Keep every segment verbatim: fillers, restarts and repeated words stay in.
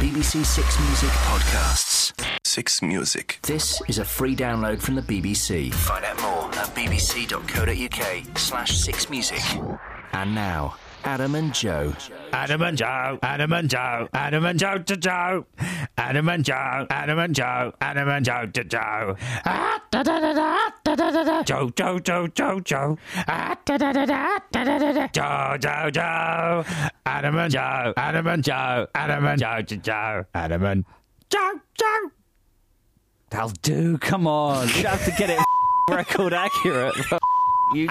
B B C Six Music podcasts. Six Music. This is a free download from the B B C. Find out more at bbc.co.uk slash six music. And now, Adam and Joe. Adam and Joe, Adam and Joe, Adam and Joe to Joe, Adam and Joe, Adam and Joe, Adam and Joe to Joe. Ah, da da da da da da da da. Joe, Joe, Joe, Joe, Joe. Ah, da da da da da da da da. Joe, Joe, Joe. Adam and Joe, Adam and Joe, Adam and Joe to Joe, Adam and Joe, Joe. That'll do. Come on, you don't have to get it record accurate. You.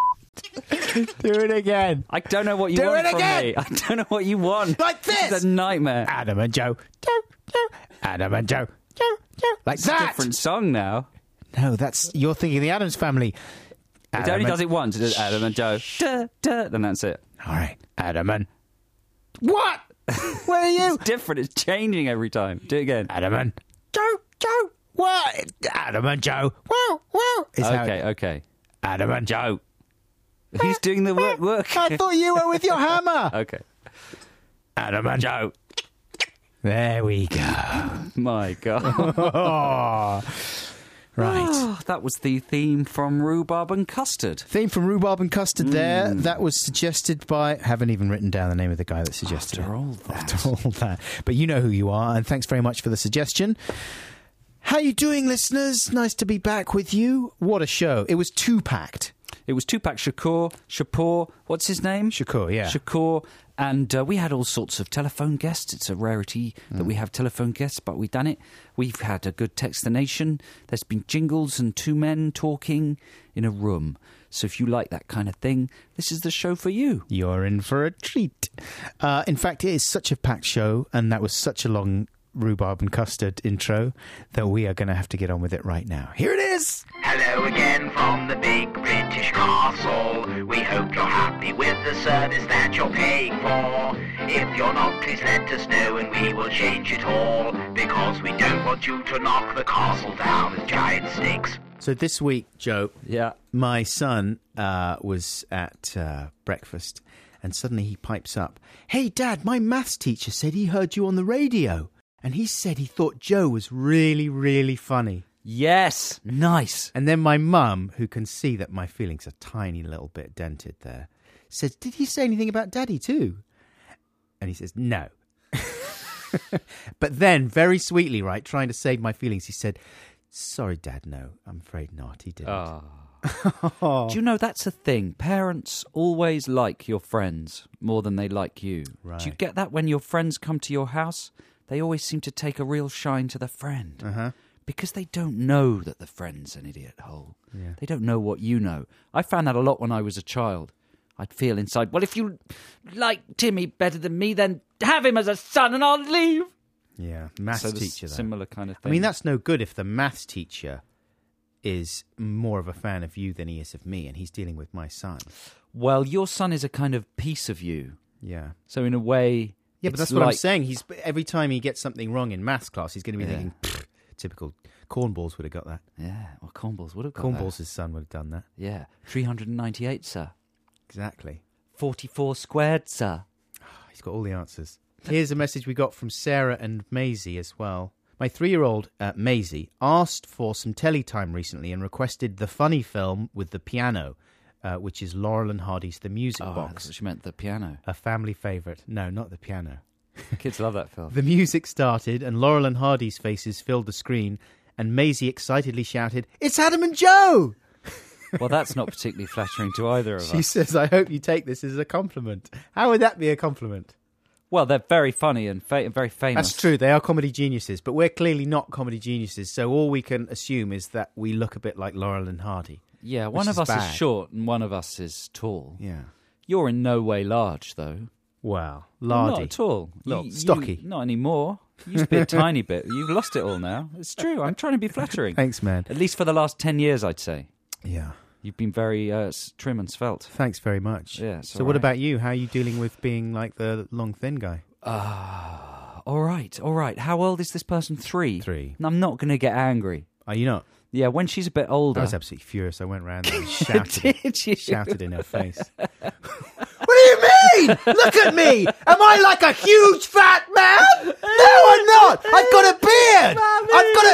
Do it again. I don't know what you Do want it from again. me. I don't know what you want. Like this. It's a nightmare. Adam and Joe. Joe, Joe. Adam and Joe. Joe, Joe. Like It's that. a different song now. No, that's you're thinking of the Addams Family. It only does it once. It does Adam and Joe. Duh, duh, then that's it. All right, Adam and what? Where are you? It's different. It's changing every time. Do it again. Adam and Joe, Joe. What? Adam and Joe. Wow, wow. Is how Okay, it- okay. Adam and Joe. Who's doing the work? work? I thought you were with your hammer. Okay. Adam and Joe. There we go. My God. Oh. Right. Oh, that was the theme from Rhubarb and Custard. Theme from Rhubarb and Custard there. That was suggested by... haven't even written down the name of the guy that suggested After it. all that. After all that. But you know who you are, and thanks very much for the suggestion. How you doing, listeners? Nice to be back with you. What a show. It was two-packed. It was Tupac Shakur, Shakur, what's his name? Shakur, yeah. Shakur, and uh, we had all sorts of telephone guests. It's a rarity that we have telephone guests, but we've done it. We've had a good Text the Nation. There's been jingles and two men talking in a room. So if you like that kind of thing, this is the show for you. You're in for a treat. Uh, in fact, it is such a packed show, and that was such a long Rhubarb and Custard intro that we are going to have to get on with it right now. Here it is! Hello again from the big British castle. We hope you're happy with the service that you're paying for. If you're not, please let us know and we will change it all. Because we don't want you to knock the castle down with giant sticks. So this week, Joe, Yeah. my son uh, was at uh, breakfast and suddenly he pipes up, "Hey, Dad, my maths teacher said he heard you on the radio. And he said he thought Joe was really, really funny." Yes. Nice. And then my mum, who can see that my feelings are tiny little bit dented there, says, "Did he say anything about Daddy too?" And he says, "No." But then, very sweetly, right, trying to save my feelings, he said, "Sorry, Dad, no, I'm afraid not. He didn't." Oh. Do you know that's a thing? Parents always like your friends more than they like you. Right. Do you get that when your friends come to your house? They always seem to take a real shine to the friend. Uh-huh. Because they don't know that the friend's an idiot hole. Yeah. They don't know what you know. I found that a lot when I was a child. I'd feel inside, well, if you like Timmy better than me, then have him as a son and I'll leave. Yeah, maths So there's teacher, though. similar kind of I thing. mean, that's no good if the maths teacher is more of a fan of you than he is of me, and he's dealing with my son. Well, your son is a kind of piece of you. Yeah. So in a way... Yeah, but it's that's what I'm like- saying. He's every time he gets something wrong in maths class, he's going to be Yeah. thinking, "Pfft, typical Cornballs would have got that. Yeah, well, Cornballs would have got Cornballs' son would have done that. that. Yeah, three hundred ninety-eight, sir. Exactly. forty-four squared, sir. He's got all the answers. Here's a message we got from Sarah and Maisie as well. My three-year-old, uh, Maisie, asked for some telly time recently and requested the funny film with the piano, uh, which is Laurel and Hardy's The Music Oh, Box. that's what she meant, the piano. A family favourite. No, not the piano. Kids love that film. The music started and Laurel and Hardy's faces filled the screen and Maisie excitedly shouted, "It's Adam and Joe!" Well, that's not particularly flattering to either of She us. says, "I hope you take this as a compliment." How would that be a compliment? Well, they're very funny and fa- very famous. That's true. They are comedy geniuses, but we're clearly not comedy geniuses, so all we can assume is that we look a bit like Laurel and Hardy. Yeah, which one of is us bad. is short and one of us is tall. Yeah. You're in no way large, though. Well, Not lardy. at all. Little You- you- stocky. not anymore. You used to be a tiny bit. You've lost it all now. It's true. I'm trying to be flattering. Thanks, man. At least for the last ten years, I'd say. Yeah. You've been very uh, s- trim and svelte. Thanks very much. Yeah, it's So all what right. about you? How are you dealing with being like the long, thin guy? Ah, all right, all right. How old is this person? Three? Three. I'm not going to get angry. Are you not? Yeah, when she's a bit older. I was absolutely furious. I went round there and shouted, Did you? shouted in her face. What do you mean? Look at me! Am I like a huge fat man? No,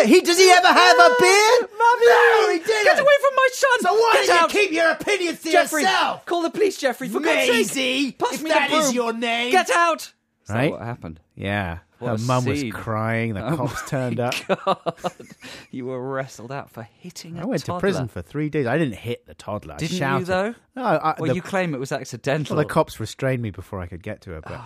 No, he does he ever have a beard? Mummy! No, he didn't. Get away from my son! So why Get don't out! you keep your opinions to Jeffrey, yourself? call the police, Jeffrey, for God's sake! Maisie, Pass if me that the broom. is your name. Get out! Is that Right? what happened? Yeah. What Her a mum was scene. crying. The Oh cops my turned up. God. You were wrestled out for hitting a I went toddler. to prison for three days. I didn't hit the toddler. I Didn't shouted. you, though? No, I, Well, the, you claim it was accidental. well, the cops restrained me before I could get to her. But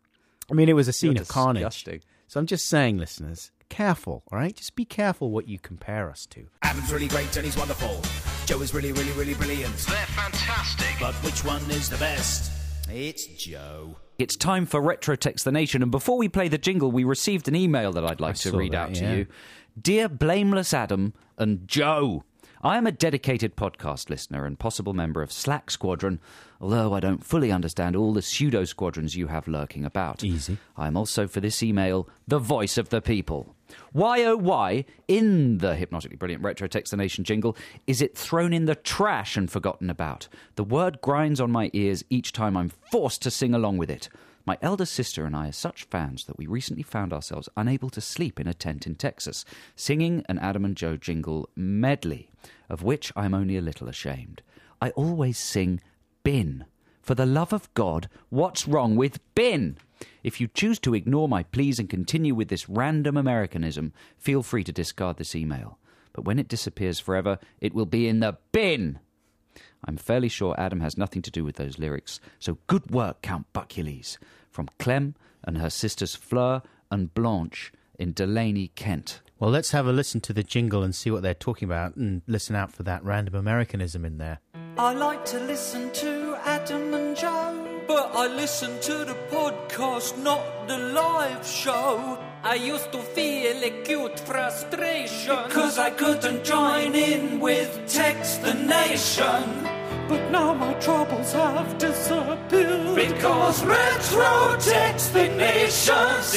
I mean, it was a scene You're of carnage. disgusting. So I'm just saying, listeners, careful, all right? Just be careful what you compare us to. Adam's really great and he's wonderful. Joe is really, really, really brilliant. They're fantastic. But which one is the best? It's Joe. It's time for Retro Text the Nation, and before we play the jingle, we received an email that I'd like I to saw read that, out to yeah. you. Dear Blameless Adam and Joe, I am a dedicated podcast listener and possible member of Slack Squadron, although I don't fully understand all the pseudo-squadrons you have lurking about. Easy. I am also, for this email, the voice of the people. Why, oh why, in the hypnotically brilliant Retro Text the Nation jingle, is it thrown in the trash and forgotten about? The word grinds on my ears each time I'm forced to sing along with it. My elder sister and I are such fans that we recently found ourselves unable to sleep in a tent in Texas, singing an Adam and Joe jingle medley, of which I'm only a little ashamed. I always sing bin. For the love of God, what's wrong with bin? If you choose to ignore my pleas and continue with this random Americanism, feel free to discard this email. But when it disappears forever, it will be in the bin. I'm fairly sure Adam has nothing to do with those lyrics, so good work, Count Buckules. From Clem and her sisters Fleur and Blanche in Delaney, Kent. Well, let's have a listen to the jingle and see what they're talking about and listen out for that random Americanism in there. I like to listen to Adam and Joe, but I listen to the podcast, not the live show. I used to feel acute frustration because I couldn't join in with Text the Nation. But now my troubles have disappeared because Retro Text the Nation's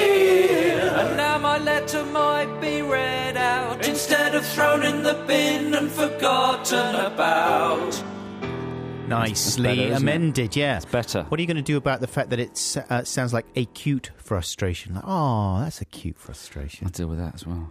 here. And now my letter might be read out instead of thrown in the bin and forgotten about. Nicely better, isn't it? amended, yeah. It's better. What are you going to do about the fact that it uh, sounds like acute frustration? Like, oh, that's acute frustration. I'll deal with that as well.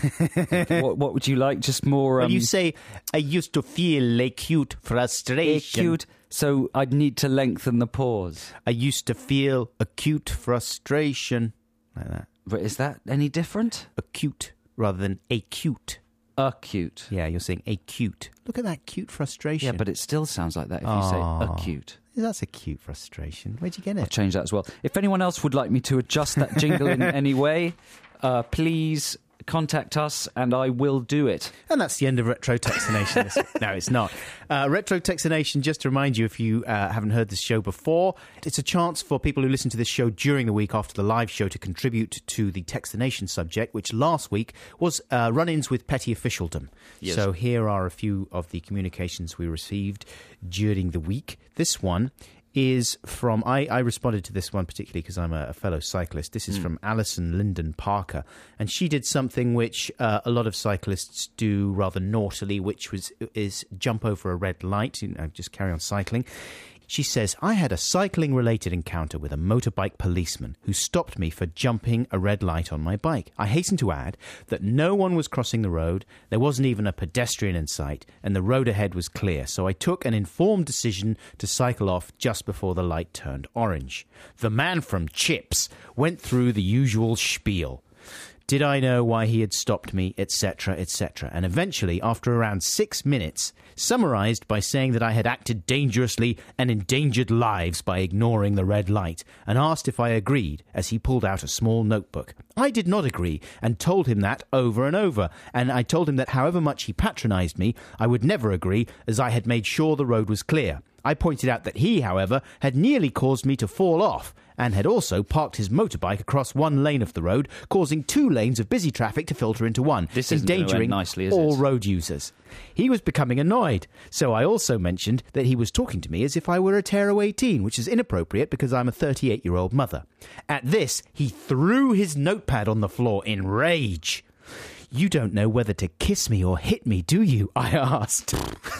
what, what would you like? Just more... Um, Well, you say, I used to feel acute frustration. acute, so I'd need to lengthen the pause. I used to feel acute frustration. Like that. But is that any different? Acute rather than acute. Acute. Yeah, you're saying acute. Look at that cute frustration. Yeah, but it still sounds like that if you Oh. say acute. That's acute frustration. Where'd you get I'll it? change that as well. If anyone else would like me to adjust that jingle in any way, uh, please contact us and I will do it. And that's the end of Retro Textination. this week. No, it's not. Uh, Retro Textination, just to remind you, if you uh, haven't heard this show before, it's a chance for people who listen to this show during the week after the live show to contribute to the Textination subject, which last week was uh, run-ins with petty officialdom. Yes. So here are a few of the communications we received during the week. This one is from, I, I responded to this one particularly because I'm a, a fellow cyclist. This is mm. from Alison Lyndon Parker, and she did something which uh, a lot of cyclists do rather naughtily, which was is jump over a red light, you know, just carry on cycling. She says, I had a cycling-related encounter with a motorbike policeman who stopped me for jumping a red light on my bike. I hasten to add that no one was crossing the road, there wasn't even a pedestrian in sight, and the road ahead was clear, so I took an informed decision to cycle off just before the light turned orange. The man from Chips went through the usual spiel. Did I know why he had stopped me, et cetera, et cetera, and eventually, after around six minutes, summarised by saying that I had acted dangerously and endangered lives by ignoring the red light, and asked if I agreed, as he pulled out a small notebook. I did not agree, and told him that over and over, and I told him that however much he patronised me, I would never agree, as I had made sure the road was clear. I pointed out that he, however, had nearly caused me to fall off, and had also parked his motorbike across one lane of the road, causing two lanes of busy traffic to filter into one, This isn't gonna end endangering nicely, is all it? road users. He was becoming annoyed, so I also mentioned that he was talking to me as if I were a Taro eighteen, which is inappropriate because I'm a thirty-eight-year-old mother. At this, he threw his notepad on the floor in rage. You don't know whether to kiss me or hit me, do you? I asked.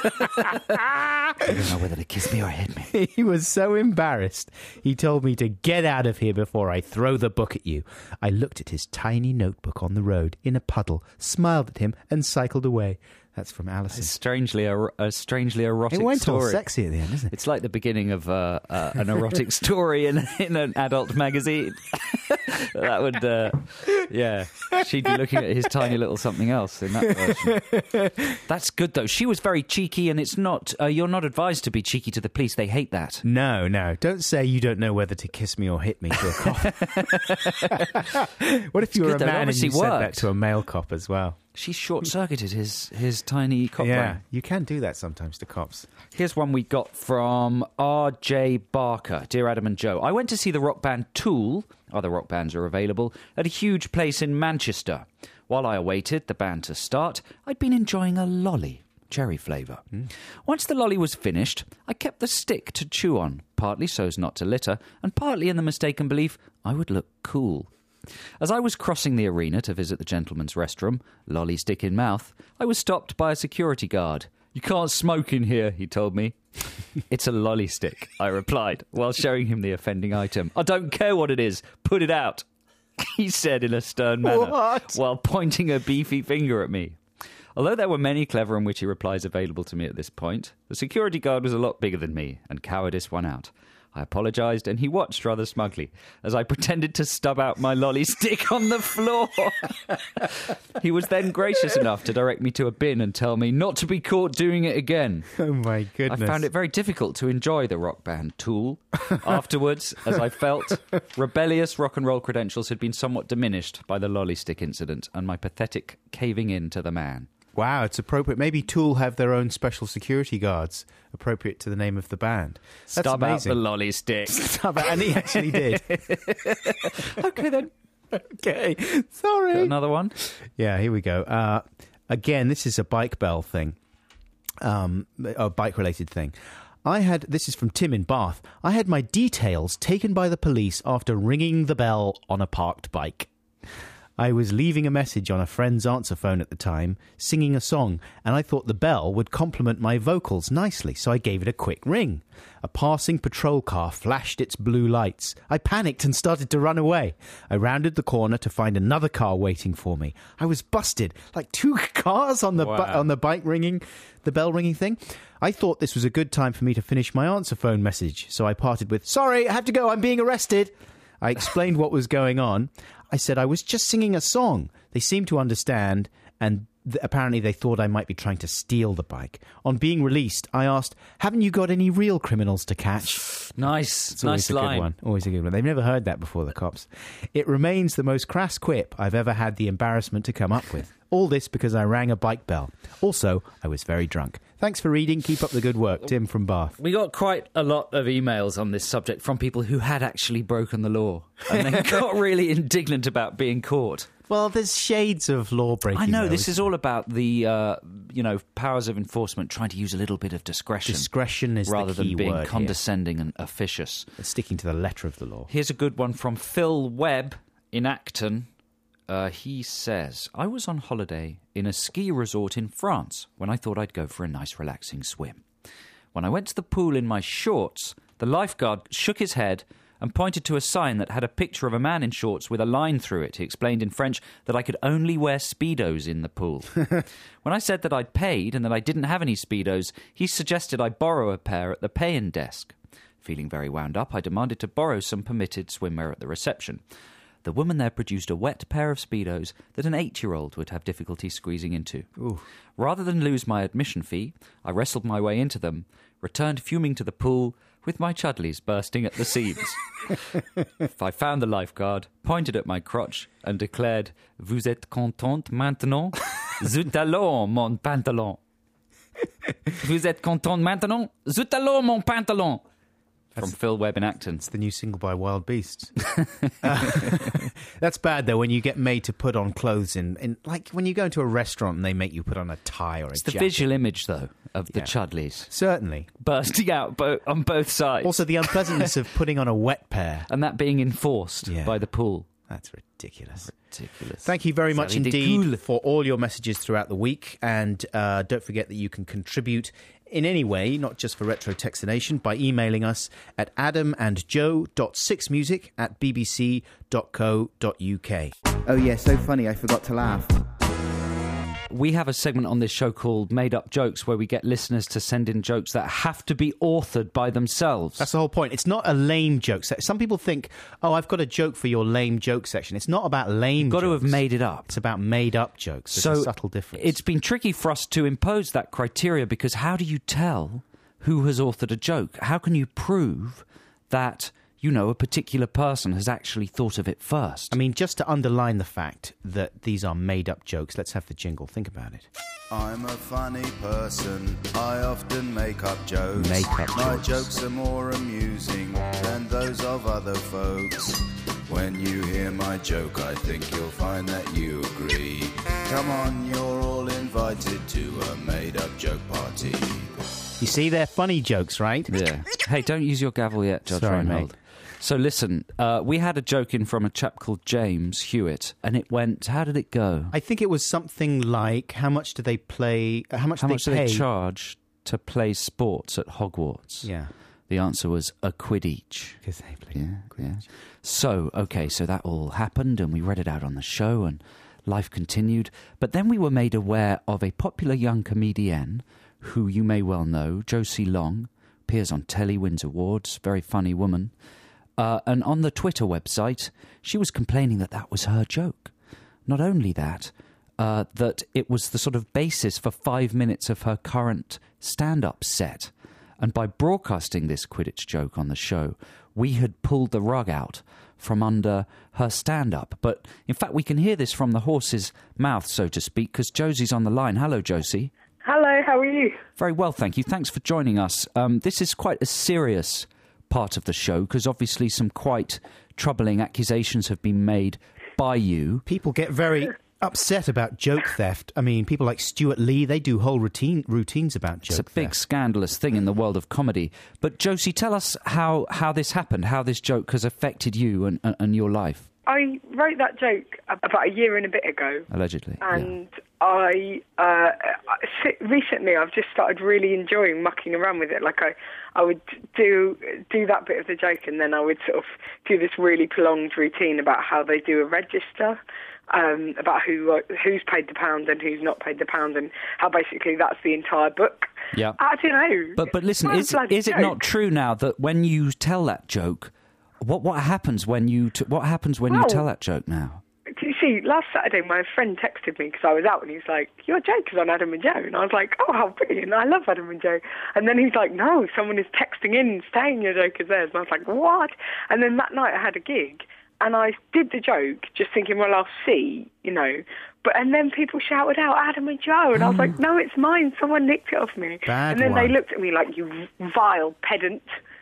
I don't know whether to kiss me or hit me. He was so embarrassed. He told me to get out of here before I throw the book at you. I looked at his tiny notebook on the road in a puddle, smiled at him, and cycled away. That's from Alison. It's strangely a, a strangely erotic It went story. all sexy at the end, isn't it? It's like the beginning of uh, uh, an erotic story in in an adult magazine. That would, uh, yeah, she'd be looking at his tiny little something else in that version. That's good though. She was very cheeky, and it's not. Uh, you're not advised to be cheeky to the police. They hate that. No, no. Don't say you don't know whether to kiss me or hit me to a cop. What if you were good, a though. It man and obviously you said that worked. to a male cop as well? She short-circuited his his tiny cop Yeah, brain. you can do that sometimes to cops. Here's one we got from R J Barker. Dear Adam and Joe, I went to see the rock band Tool, other rock bands are available, at a huge place in Manchester. While I awaited the band to start, I'd been enjoying a lolly, cherry flavour. Mm. Once the lolly was finished, I kept the stick to chew on, partly so as not to litter, and partly in the mistaken belief I would look cool. As I was crossing the arena to visit the gentleman's restroom, lolly stick in mouth, I was stopped by a security guard. You can't smoke in here, he told me. It's a lolly stick, I replied, while showing him the offending item. I don't care what it is, put it out, he said in a stern manner, What? while pointing a beefy finger at me. Although there were many clever and witty replies available to me at this point, the security guard was a lot bigger than me, and cowardice won out. I apologised, and he watched rather smugly as I pretended to stub out my lolly stick on the floor. He was then gracious enough to direct me to a bin and tell me not to be caught doing it again. Oh, my goodness. I found it very difficult to enjoy the rock band Tool. Afterwards, as I felt, rebellious rock and roll credentials had been somewhat diminished by the lolly stick incident and my pathetic caving in to the man. Wow, it's appropriate. Maybe Tool have their own special security guards, appropriate to the name of the band. That's Stub amazing. out the lolly stick. Stub out, and he actually did. Okay, then. Okay, sorry. Got another one? Yeah, here we go. Uh, again, this is a bike bell thing, um, a bike-related thing. I had, this is from Tim in Bath, I had my details taken by the police after ringing the bell on a parked bike. I was leaving a message on a friend's answer phone at the time, singing a song, and I thought the bell would complement my vocals nicely, so I gave it a quick ring. A passing patrol car flashed its blue lights. I panicked and started to run away. I rounded the corner to find another car waiting for me. I was busted, like two cars on the Wow. bu- on the bike ringing, the bell ringing thing. I thought this was a good time for me to finish my answer phone message, so I parted with, "Sorry, I have to go, I'm being arrested." I explained what was going on. I said I was just singing a song. They seemed to understand, and th- apparently they thought I might be trying to steal the bike. On being released, I asked, "Haven't you got any real criminals to catch?" Nice. It's always nice a line. good one. Always a good one. They've never heard that before, the cops. It remains the most crass quip I've ever had the embarrassment to come up with. All this because I rang a bike bell. Also, I was very drunk. Thanks for reading. Keep up the good work. Tim from Bath. We got quite a lot of emails on this subject from people who had actually broken the law and then got really indignant about being caught. Well, there's shades of law breaking. I know, though, this isn't is all about the, uh, you know, powers of enforcement trying to use a little bit of discretion. Discretion is rather the key than being word condescending and officious. here. Sticking to the letter of the law. Here's a good one from Phil Webb in Acton. Uh, he says, I was on holiday in a ski resort in France when I thought I'd go for a nice relaxing swim. When I went to the pool in my shorts, the lifeguard shook his head and pointed to a sign that had a picture of a man in shorts with a line through it. He explained in French that I could only wear Speedos in the pool. When I said that I'd paid and that I didn't have any Speedos, he suggested I borrow a pair at the pay-in desk. Feeling very wound up, I demanded to borrow some permitted swimwear at the reception. The woman there produced a wet pair of Speedos that an eight-year-old would have difficulty squeezing into. Ooh. Rather than lose my admission fee, I wrestled my way into them, returned fuming to the pool, with my chudleys bursting at the seams. I found the lifeguard, pointed at my crotch, and declared, "Vous êtes contente maintenant? Zut alors, mon pantalon." Vous êtes contente maintenant? Zut alors, mon pantalon. From Phil Webb in Acton. It's the new single by Wild Beasts. uh, that's bad, though, when you get made to put on clothes in, in... Like, when you go into a restaurant and they make you put on a tie or a It's the jacket. visual image, though, of the Yeah. chudleys. Certainly. Bursting out bo- on both sides. Also, the unpleasantness of putting on a wet pair. And that being enforced Yeah. by the pool. That's ridiculous. Ridiculous. Thank you very C'est much ridicule. indeed for all your messages throughout the week. And uh, don't forget that you can contribute in any way, not just for Retro Textination, by emailing us at adamandjoe.sixmusic at bbc.co.uk. Oh yeah, so funny, I forgot to laugh. We have a segment on this show called Made Up Jokes, where we get listeners to send in jokes that have to be authored by themselves. That's the whole point. It's not a lame joke. Se- Some people think, oh, I've got a joke for your lame joke section. It's not about lame You've got jokes. to have made it up. It's about made-up jokes. There's So a subtle difference. It's been tricky for us to impose that criteria, because how do you tell who has authored a joke? How can you prove that, you know, a particular person has actually thought of it first? I mean, just to underline the fact that these are made-up jokes, let's have the jingle. Think about it. I'm a funny person. I often make up jokes. Make up My jokes. jokes are more amusing than those of other folks. When you hear my joke, I think you'll find that you agree. Come on, you're all invited to a made-up joke party. You see, they're funny jokes, right? Yeah. Hey, don't use your gavel yet, Judge Sorry, Reinhold. mate. So listen, uh, we had a joke in from a chap called James Hewitt, and it went, how did it go? I think it was something like, how much do they play? Uh, how much How do much they do pay? they charge to play sports at Hogwarts? Yeah. The answer was a quid each. Because they play. Yeah, yeah. So, okay, so that all happened, and we read it out on the show, and life continued. But then we were made aware of a popular young comedian who you may well know, Josie Long, appears on telly, wins awards, very funny woman. Uh, and on the Twitter website, she was complaining that that was her joke. Not only that, uh, that it was the sort of basis for five minutes of her current stand-up set. And by broadcasting this Quidditch joke on the show, we had pulled the rug out from under her stand-up. But in fact, we can hear this from the horse's mouth, so to speak, because Josie's on the line. Hello, Josie. Hello, how are you? Very well, thank you. Thanks for joining us. Um, this is quite a serious part of the show, because obviously some quite troubling accusations have been made by you. People get very upset about joke theft. I mean, people like Stuart Lee, they do whole routine routines about joke theft. It's a big scandalous thing in the world of comedy. But Josie, tell us how, how this happened, how this joke has affected you and, and, and your life. I wrote that joke about a year and a bit ago. Allegedly. And yeah. I, uh, recently I've just started really enjoying mucking around with it. Like I, I would do, do that bit of the joke, and then I would sort of do this really prolonged routine about how they do a register, um, about who, who's paid the pound and who's not paid the pound, and how basically that's the entire book. Yeah. I don't know. But, but listen, is, is it not true now that when you tell that joke, What what happens when you t- what happens when well, you tell that joke now? You see, last Saturday my friend texted me because I was out, and he's like, "Your joke is on Adam and Joe," and I was like, "Oh, how brilliant! I love Adam and Joe." And then he's like, "No, someone is texting in saying your joke is theirs," and I was like, "What?" And then that night I had a gig, and I did the joke, just thinking, "Well, I'll see," you know. But and then people shouted out Adam and Joe, and I was like, "No, it's mine. Someone nicked it off me." Bad and then one. they looked at me like, "You vile pedant."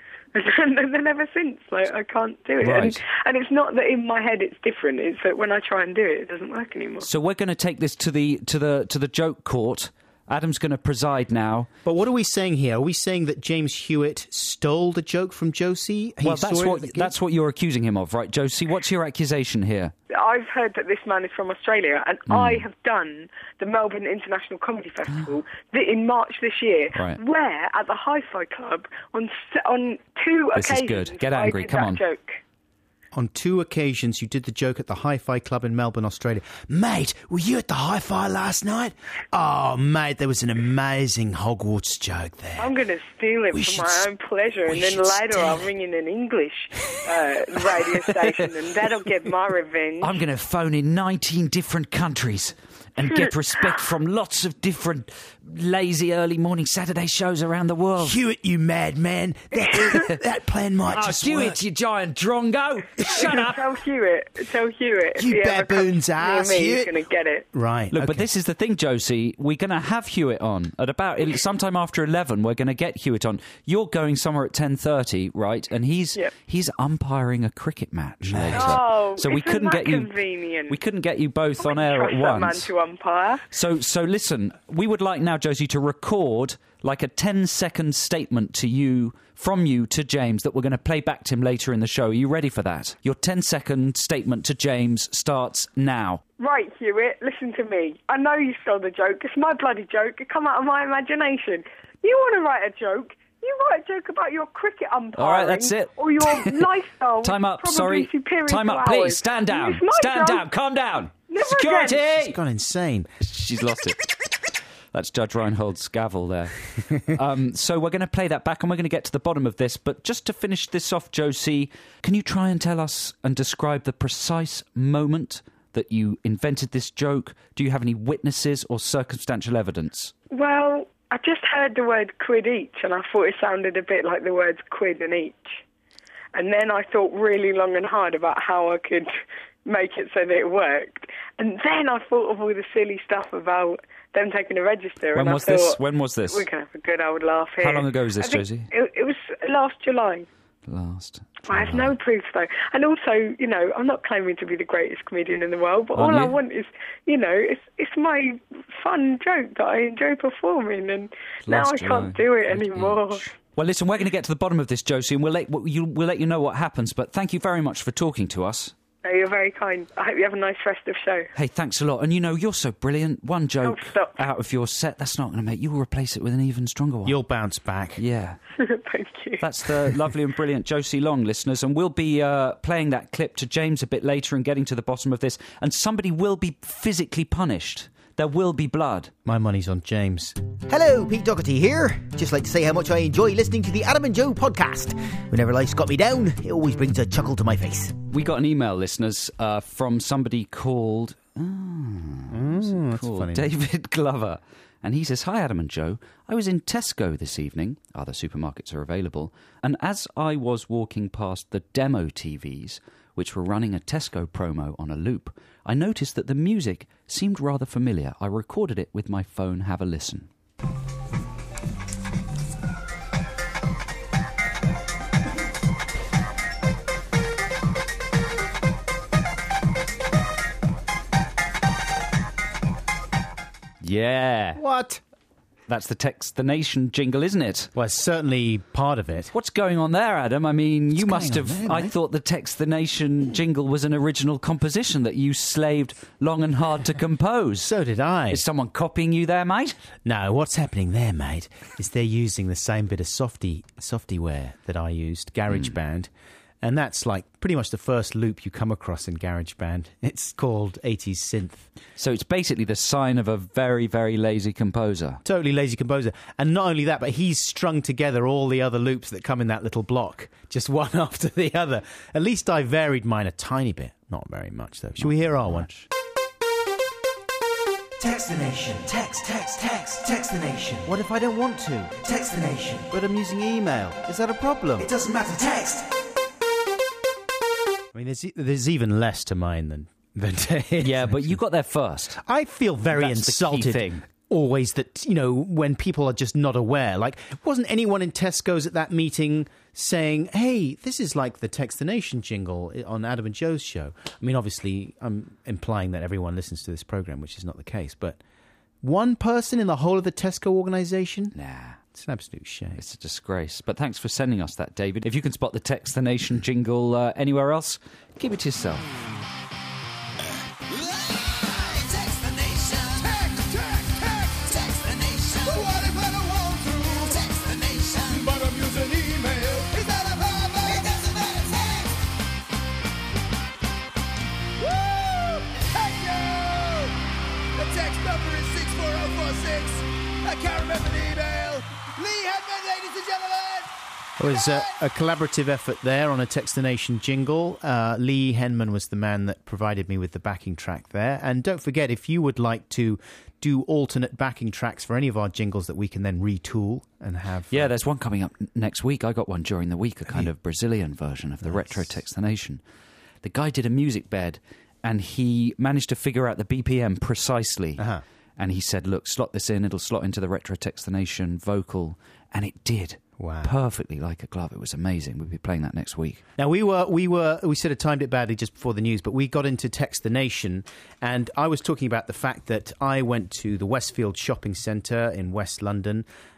And then ever since, like, I can't do it. Right. And, and it's not that in my head it's different, it's that when I try and do it, it doesn't work anymore. So we're going to take this to the to the to the joke court. Adam's going to preside now. But what are we saying here? Are we saying that James Hewitt stole the joke from Josie? He Well, that's saw it what at the gig? that's what you're accusing him of, right, Josie? What's your accusation here? I've heard that this man is from Australia, and Mm. I have done the Melbourne International Comedy Festival th- in March this year, Right. where at the Hi-Fi Club on s- on two This is occasions good. Get I angry. did Come that on. joke. On two occasions, you did the joke at the Hi-Fi Club in Melbourne, Australia. Mate, were you at the Hi-Fi last night? Oh, mate, there was an amazing Hogwarts joke there. I'm going to steal it We for should my s- own pleasure, we and then should later steal I'll it. ring in an English uh, radio station, and that'll get my revenge. I'm going to phone in nineteen different countries and get respect from lots of different lazy early morning Saturday shows around the world. Hewitt, you madman. That, that plan might Oh, just Hewitt, work. you giant drongo! Shut up! Tell Hewitt. Tell Hewitt. if You he ever baboon's comes near ass, me, Hewitt. He's going to get it. Right, Look, but okay. this is the thing, Josie. We're going to have Hewitt on at about sometime after eleven. We're going to get Hewitt on. You're going somewhere at ten thirty, right? And he's Yep. he's umpiring a cricket match later. Oh, so we isn't couldn't that get you. convenient? We couldn't get you both I on wouldn't air trust at that man once. to umpire. So so listen. We would like now, Josie, to record like a ten-second statement to you, from you to James, that we're going to play back to him later in the show. Are you ready for that? Your ten-second statement to James starts now. Right, Hewitt, listen to me. I know you stole the joke. It's my bloody joke. It come out of my imagination. You want to write a joke? You write a joke about your cricket umpiring. All right, that's it. Or your lifestyle. Time up, probably sorry. superior Time to up, ours. please. Stand down. It's my Stand joke. down. Calm down. Never Security! again. She's gone insane. She's lost it. That's Judge Reinhold's gavel there. um, so we're going to play that back and we're going to get to the bottom of this. But just to finish this off, Josie, can you try and tell us and describe the precise moment that you invented this joke? Do you have any witnesses or circumstantial evidence? Well, I just heard the word quid each and I thought it sounded a bit like the words quid and each. And then I thought really long and hard about how I could make it so that it worked. And then I thought of all the silly stuff about them taking a register. When and was I thought, this? When was this? We can have a good old laugh here. How long ago was this, I think Josie? It, it was last July. Last. I have no proof, though. And also, you know, I'm not claiming to be the greatest comedian in the world, but Aren't all I you? want is, you know, it's it's my fun joke that I enjoy performing, and now Last I July. can't do it Quid anymore. each. Well, listen, we're going to get to the bottom of this, Josie, and we'll let, we'll, we'll let you know what happens. But thank you very much for talking to us. No, you're very kind. I hope you have a nice festive show. Hey, thanks a lot. And, you know, you're so brilliant. One joke Oh, stop. out of your set, that's not going to make... You'll replace it with an even stronger one. You'll bounce back. Yeah. Thank you. That's the lovely and brilliant Josie Long, listeners. And we'll be uh, playing that clip to James a bit later and getting to the bottom of this. And somebody will be physically punished. There will be blood. My money's on James. Hello, Pete Doherty here. Just like to say how much I enjoy listening to the Adam and Joe podcast. Whenever life's got me down, it always brings a chuckle to my face. We got an email, listeners, uh, from somebody called... Oh, Mm, that's called funny. David Glover. And he says, "Hi, Adam and Joe. I was in Tesco this evening. Other supermarkets are available. And as I was walking past the demo T Vs, which were running a Tesco promo on a loop, I noticed that the music seemed rather familiar. I recorded it with my phone. Have a listen." Yeah. What? That's the Text the Nation jingle, isn't it? Well, it's certainly part of it. What's going on there, Adam? I mean, you What's must going have... on there, I mate? thought the Text the Nation jingle was an original composition that you slaved long and hard to compose. So did I. Is someone copying you there, mate? No, what's happening there, mate, is they're using the same bit of softy software that I used, GarageBand, and that's like pretty much the first loop you come across in GarageBand. It's called eighties synth. So it's basically the sign of a very, very lazy composer. Totally lazy composer. And not only that, but he's strung together all the other loops that come in that little block, just one after the other. At least I varied mine a tiny bit. Not very much, though. Shall we hear our one? Text the Nation. Text, text, text, text the Nation. What if I don't want to? Text the Nation. But I'm using email. Is that a problem? It doesn't matter. Text. I mean, there's, there's even less to mine than... than to his. Yeah, but you got there first. I feel very That's the key insulted thing. always that, you know, when people are just not aware. Like, wasn't anyone in Tesco's at that meeting saying, hey, this is like the Text the Nation jingle on Adam and Joe's show? I mean, obviously, I'm implying that everyone listens to this programme, which is not the case, but one person in the whole of the Tesco organisation? Nah. It's an absolute shame. It's a disgrace. But thanks for sending us that, David. If you can spot the Text the Nation jingle uh, anywhere else, keep it to yourself. Text the Nation. Text, text, text. Text the Nation. But what if I don't want to? Text the Nation. But I'm using email. Is that a problem? It doesn't matter. Text. Woo! Hey, yo! The text number is six four zero four six. I can't remember the email. Lee Hedman, ladies and gentlemen. It was a, a collaborative effort there on a Text the Nation jingle. Uh, Lee Henman was the man that provided me with the backing track there. And don't forget, if you would like to do alternate backing tracks for any of our jingles that we can then retool and have... Yeah, uh, there's one coming up n- next week. I got one during the week, a kind of Brazilian version of the Nice. Retro Text the Nation. The guy did a music bed, and he managed to figure out the B P M precisely. Uh-huh. And he said, look, slot this in, it'll slot into the Retro Text the Nation vocal. And it did. Wow. Perfectly like a glove. It was amazing. We'll be playing that next week. Now, we were, we were, we sort of timed it badly just before the news, but we got into Text the Nation, and I was talking about the fact that I went to the Westfield Shopping Centre in West London,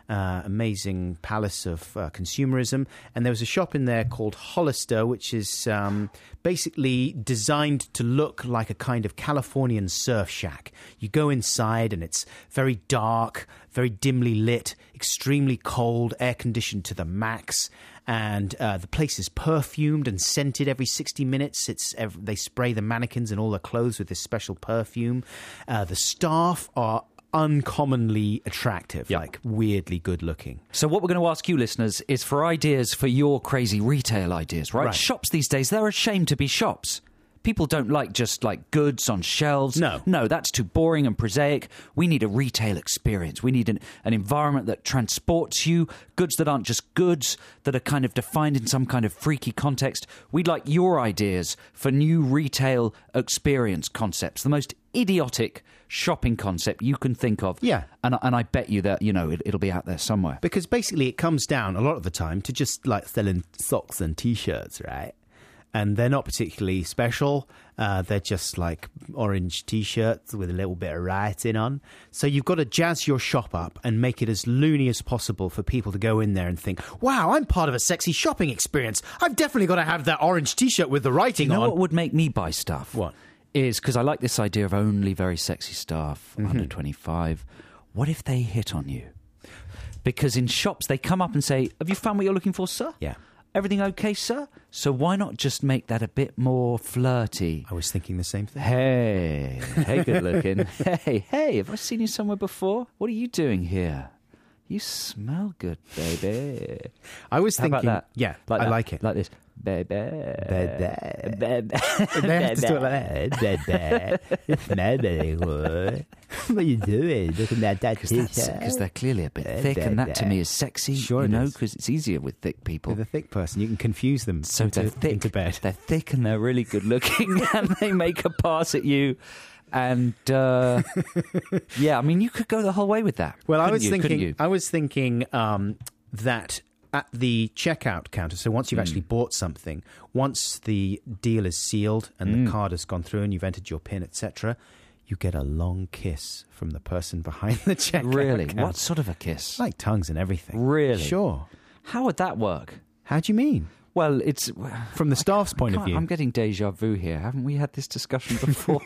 uh, amazing palace of uh, consumerism. And there was a shop in there called Hollister, which is um, basically designed to look like a kind of Californian surf shack. You go inside and it's very dark, very dimly lit, extremely cold, air-conditioned to the max. And uh, the place is perfumed and scented every sixty minutes. It's ev- they spray the mannequins and all their clothes with this special perfume. Uh, the staff are uncommonly attractive, yep. like weirdly good looking. So what we're going to ask you, listeners, is for ideas for your crazy retail ideas, right? right? Shops these days, they're ashamed to be shops. People don't like just like goods on shelves. No. No, that's too boring and prosaic. We need a retail experience. We need an, an environment that transports you, goods that aren't just goods, that are kind of defined in some kind of freaky context. We'd like your ideas for new retail experience concepts, the most idiotic shopping concept you can think of. Yeah. And, and I bet you that, you know, it, it'll be out there somewhere. Because basically it comes down a lot of the time to just like selling socks and T-shirts, right? And they're not particularly special. Uh, they're just like orange T-shirts with a little bit of writing on. So you've got to jazz your shop up and make it as loony as possible for people to go in there and think, wow, I'm part of a sexy shopping experience. I've definitely got to have that orange T-shirt with the writing on. You know on. what would make me buy stuff? What? Is because I like this idea of only very sexy staff, mm-hmm. under twenty-five. What if they hit on you? Because in shops, they come up and say, have you found what you're looking for, sir? Yeah. Everything okay, sir? So why not just make that a bit more flirty? I was thinking the same thing. Hey, hey, good looking. hey, hey, have I seen you somewhere before? What are you doing here? You smell good, baby. I was How thinking, about that? yeah, like I that. like it. Like this. Baby. Baby. Baby. They have to do it like that. Baby. You smell very good. What are you doing? Looking at that T-shirt? Because they're clearly a bit thick, and that to me is sexy. Sure you it know, is. because it's easier with thick people. With a thick person, you can confuse them so into, they're thick, into bed. They're thick and they're really good looking, and they make a pass at you. And uh, yeah, I mean, you could go the whole way with that. Well, I was you? thinking, I was thinking um, that at the checkout counter, so once you've mm. actually bought something, once the deal is sealed and mm. the card has gone through and you've entered your PIN, et cetera, you get a long kiss from the person behind the checkout Really? counter. What sort of a kiss? Like tongues and everything. Really? Sure. How would that work? How do you mean? Well, it's... From the staff's point of view. I'm getting deja vu here. Haven't we had this discussion before?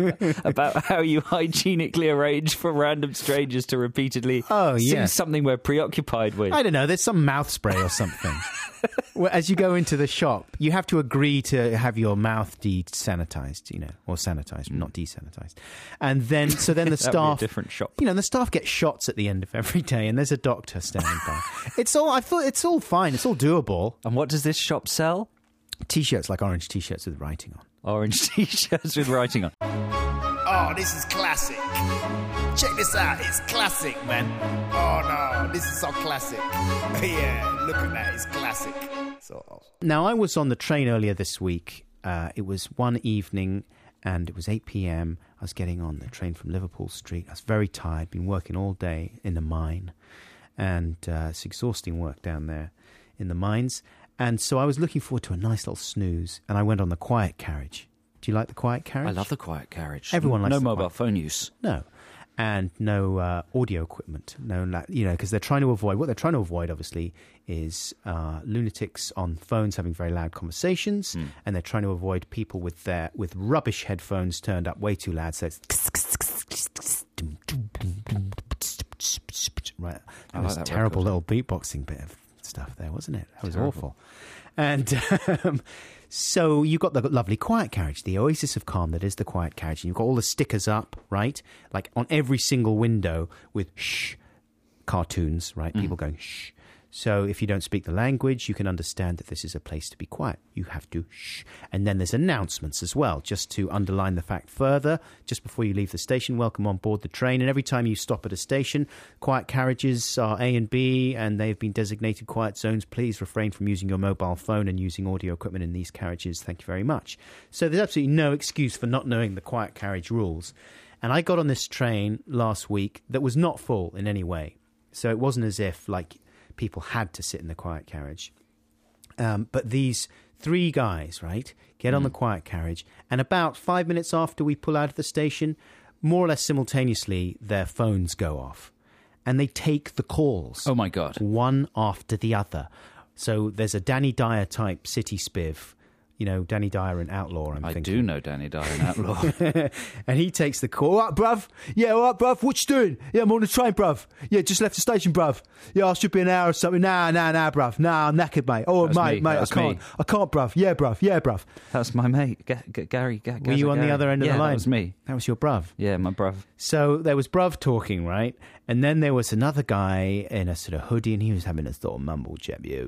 About how you hygienically arrange for random strangers to repeatedly oh, yeah. see something we're preoccupied with? I don't know. There's some mouth spray or something. Well, as you go into the shop, you have to agree to have your mouth de-sanitized, you know, or sanitized, mm. not desanitized. And then, so then the staff... different shop. You know, the staff get shots at the end of every day, and there's a doctor standing by. It's all, I thought it's all fine. It's all doable. And what does this shop sell? T-shirts, like orange T-shirts with writing on. Orange T-shirts with writing on. Oh, this is classic. Check this out. It's classic, man. Oh, no. This is so classic. Yeah, look at that. It's classic. So. Now, I was on the train earlier this week. Uh, it was one evening, and it was eight p.m. I was getting on the train from Liverpool Street. I was very tired, been working all day in the mine. And uh, it's exhausting work down there in the mines. And so I was looking forward to a nice little snooze, and I went on the quiet carriage. Do you like the quiet carriage? I love the quiet carriage. Everyone likes no the mobile quiet. phone use. No, and no uh, audio equipment. No, la- you know, because they're trying to avoid what they're trying to avoid. Obviously, is uh, lunatics on phones having very loud conversations, mm. and they're trying to avoid people with their with rubbish headphones turned up way too loud. So it's right. That I was like that a terrible record. little beatboxing bit of stuff there, wasn't it? That was Terrible. awful. And um, so you've got the lovely quiet carriage, the oasis of calm that is the quiet carriage. And you've got all the stickers up, right? Like on every single window with shh cartoons, right? Mm. People going shh. So if you don't speak the language, you can understand that this is a place to be quiet. You have to shh. And then there's announcements as well, just to underline the fact further. Just before you leave the station, welcome on board the train. And every time you stop at a station, quiet carriages are A and B, and they've been designated quiet zones. Please refrain from using your mobile phone and using audio equipment in these carriages. Thank you very much. So there's absolutely no excuse for not knowing the quiet carriage rules. And I got on this train last week that was not full in any way. So it wasn't as if, like, people had to sit in the quiet carriage. Um, but these three guys, right, get mm. on the quiet carriage, and about five minutes after we pull out of the station, more or less simultaneously, their phones go off. and they take the calls. Oh, my God. One after the other. So there's a Danny Dyer type city spiv. You know, Danny Dyer in Outlaw, I'm I thinking. do know Danny Dyer in Outlaw. And he takes the call. All right, bruv. Yeah, all right, bruv. What you doing? Yeah, I'm on the train, bruv. Yeah, just left the station, bruv. Yeah, I should be an hour or something. Nah, nah, nah, bruv. Nah, I'm knackered, mate. Oh, That was mate, me. mate, That I was can't. me. I can't, bruv. Yeah, bruv. Yeah, bruv. That's my mate, G- G- Gary. G- Were you on Gary. the other end of yeah, the line? that was me. That was your bruv. Yeah, my bruv. So there was bruv talking, right? And then there was another guy in a sort of hoodie, and he was having a sort of mumble chat. Yeah,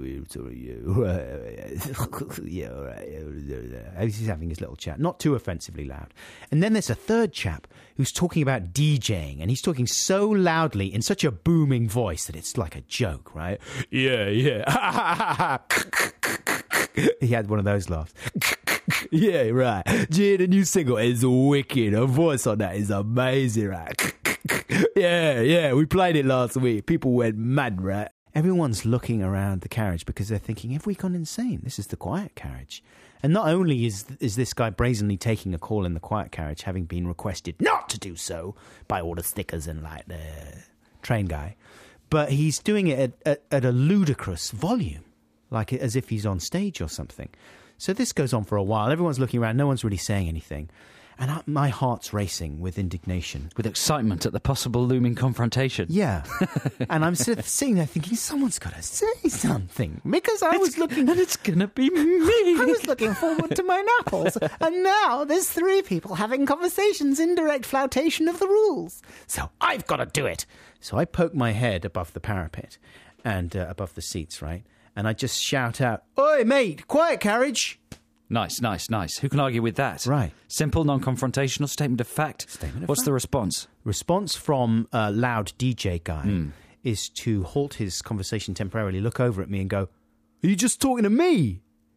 yeah, all right. He's having his little chat, not too offensively loud. And then there's a third chap who's talking about DJing, and he's talking so loudly in such a booming voice that it's like a joke, right? Yeah, yeah. He had one of those laughs. Yeah, right. Gee, the new single is wicked. Her voice on that is amazing, right? Yeah, yeah, we played it last week. People went mad, right? Everyone's looking around the carriage because they're thinking, have we gone insane? This is the Quiet Carriage. And not only is is this guy brazenly taking a call in the Quiet Carriage, having been requested not to do so by all the stickers and like the train guy, but he's doing it at, at, at a ludicrous volume, like as if he's on stage or something. So this goes on for a while. Everyone's looking around. No one's really saying anything. And I, my heart's racing with indignation. With excitement at the possible looming confrontation. Yeah. And I'm sort of sitting there thinking, someone's got to say something. Because I was looking... And it's going to be me. I was looking forward to my apples. And now there's three people having conversations in direct floutation of the rules. So I've got to do it. So I poke my head above the parapet and uh, above the seats, right? And I just shout out, "Oi, mate, Quiet Carriage!" Nice, nice, nice. Who can argue with that? Right. Simple, non-confrontational statement of fact. Statement of What's fact. the response? Response from a loud D J guy mm. is to halt his conversation temporarily, look over at me and go, "Are you just talking to me?"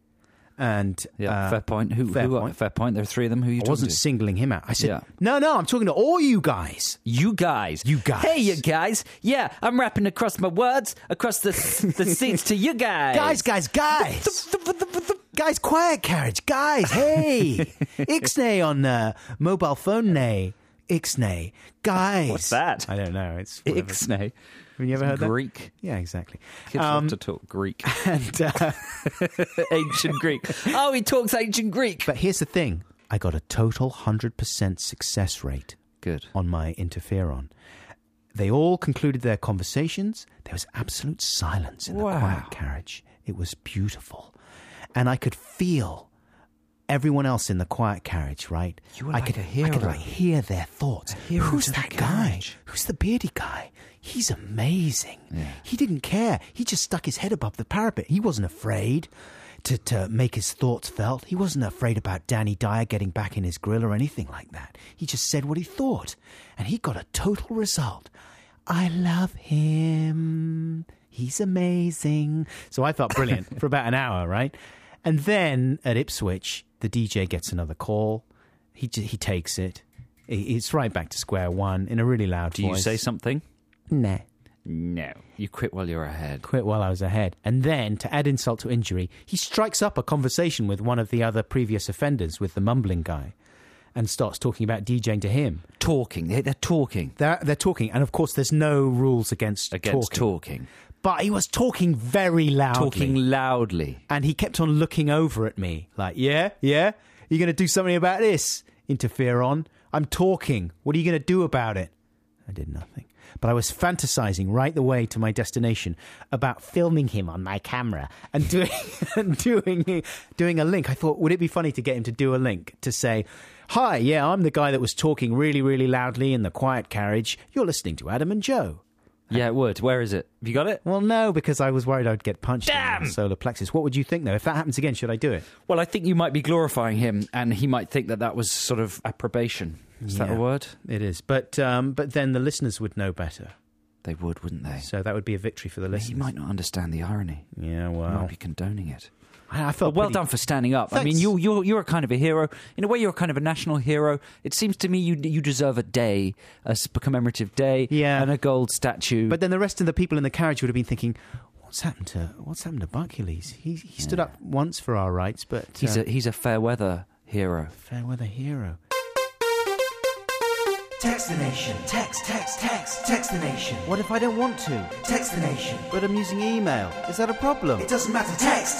And yeah, uh, fair point. Who? Fair who, point. Fair point. There are three of them. Who are you I talking wasn't to? singling him out. I said, Yeah. "No, no, I'm talking to all you guys. You guys. You guys. Hey, you guys. Yeah, I'm rapping across my words, across the the seats to you guys. Guys, guys, guys. Guys, Quiet Carriage. Guys, hey. Ixnay on uh, mobile phone nay. Ixnay. Guys. What's that? I don't know. It's whatever. Ixnay. Have you ever heard Greek. that? Yeah, exactly. Kids Um, love to talk Greek. And uh, Ancient Greek. Oh, he talks ancient Greek. But here's the thing. I got a total one hundred percent success rate Good. on my interferon. They all concluded their conversations. There was absolute silence in the Wow. Quiet Carriage. It was beautiful. And I could feel everyone else in the Quiet Carriage, right? You were I like could, a hero. I could like hear their thoughts. hero Who's to the that guy? carriage. Who's the beardy guy? He's amazing. Yeah. He didn't care. He just stuck his head above the parapet. He wasn't afraid to, to make his thoughts felt. He wasn't afraid about Danny Dyer getting back in his grill or anything like that. He just said what he thought. And he got a total result. I love him. He's amazing. So I felt brilliant for about an hour, right? And then at Ipswich, the D J gets another call. He j- he takes it. He- It's right back to square one in a really loud Do voice. you say something? Nah. No. You quit while you're ahead. Quit while I was ahead. And then, to add insult to injury, he strikes up a conversation with one of the other previous offenders, with the mumbling guy, and starts talking about DJing to him. Talking. They- They're talking. They're, they're talking. And of course, there's no rules against, Against talking. talking. But he was talking very loudly. Talking loudly. And he kept on looking over at me like, yeah, yeah, you're going to do something about this, interferon. I'm talking. What are you going to do about it? I did nothing. But I was fantasizing right the way to my destination about filming him on my camera and doing and doing doing a link. I thought, would it be funny to get him to do a link to say, "Hi, yeah, I'm the guy that was talking really, really loudly in the Quiet Carriage. You're listening to Adam and Joe." Yeah, it would. Where is it? Have you got it? Well, no, because I was worried I'd get punched Damn! in the solar plexus. What would you think, though? If that happens again, should I do it? Well, I think you might be glorifying him, and he might think that that was sort of approbation. Is that Yeah, a word? It is. But um, but then the listeners would know better. They would, wouldn't they? So that would be a victory for the listeners. He might not understand the irony. Yeah, He well. might be condoning it. I, I felt But well pretty- done for standing up. I Thanks. mean, you, you're you're a kind of a hero. In a way, you're kind of a national hero. It seems to me you you deserve a day, a s- commemorative day, Yeah. and a gold statue. But then the rest of the people in the carriage would have been thinking, "What's happened to What's happened to Buckules? He he stood up once for our rights, but he's uh, a he's a fair weather hero. fair weather hero." Text the nation. Text, text, text. Text the nation. What if I don't want to? Text the nation. But I'm using email. Is that a problem? It doesn't matter. Text.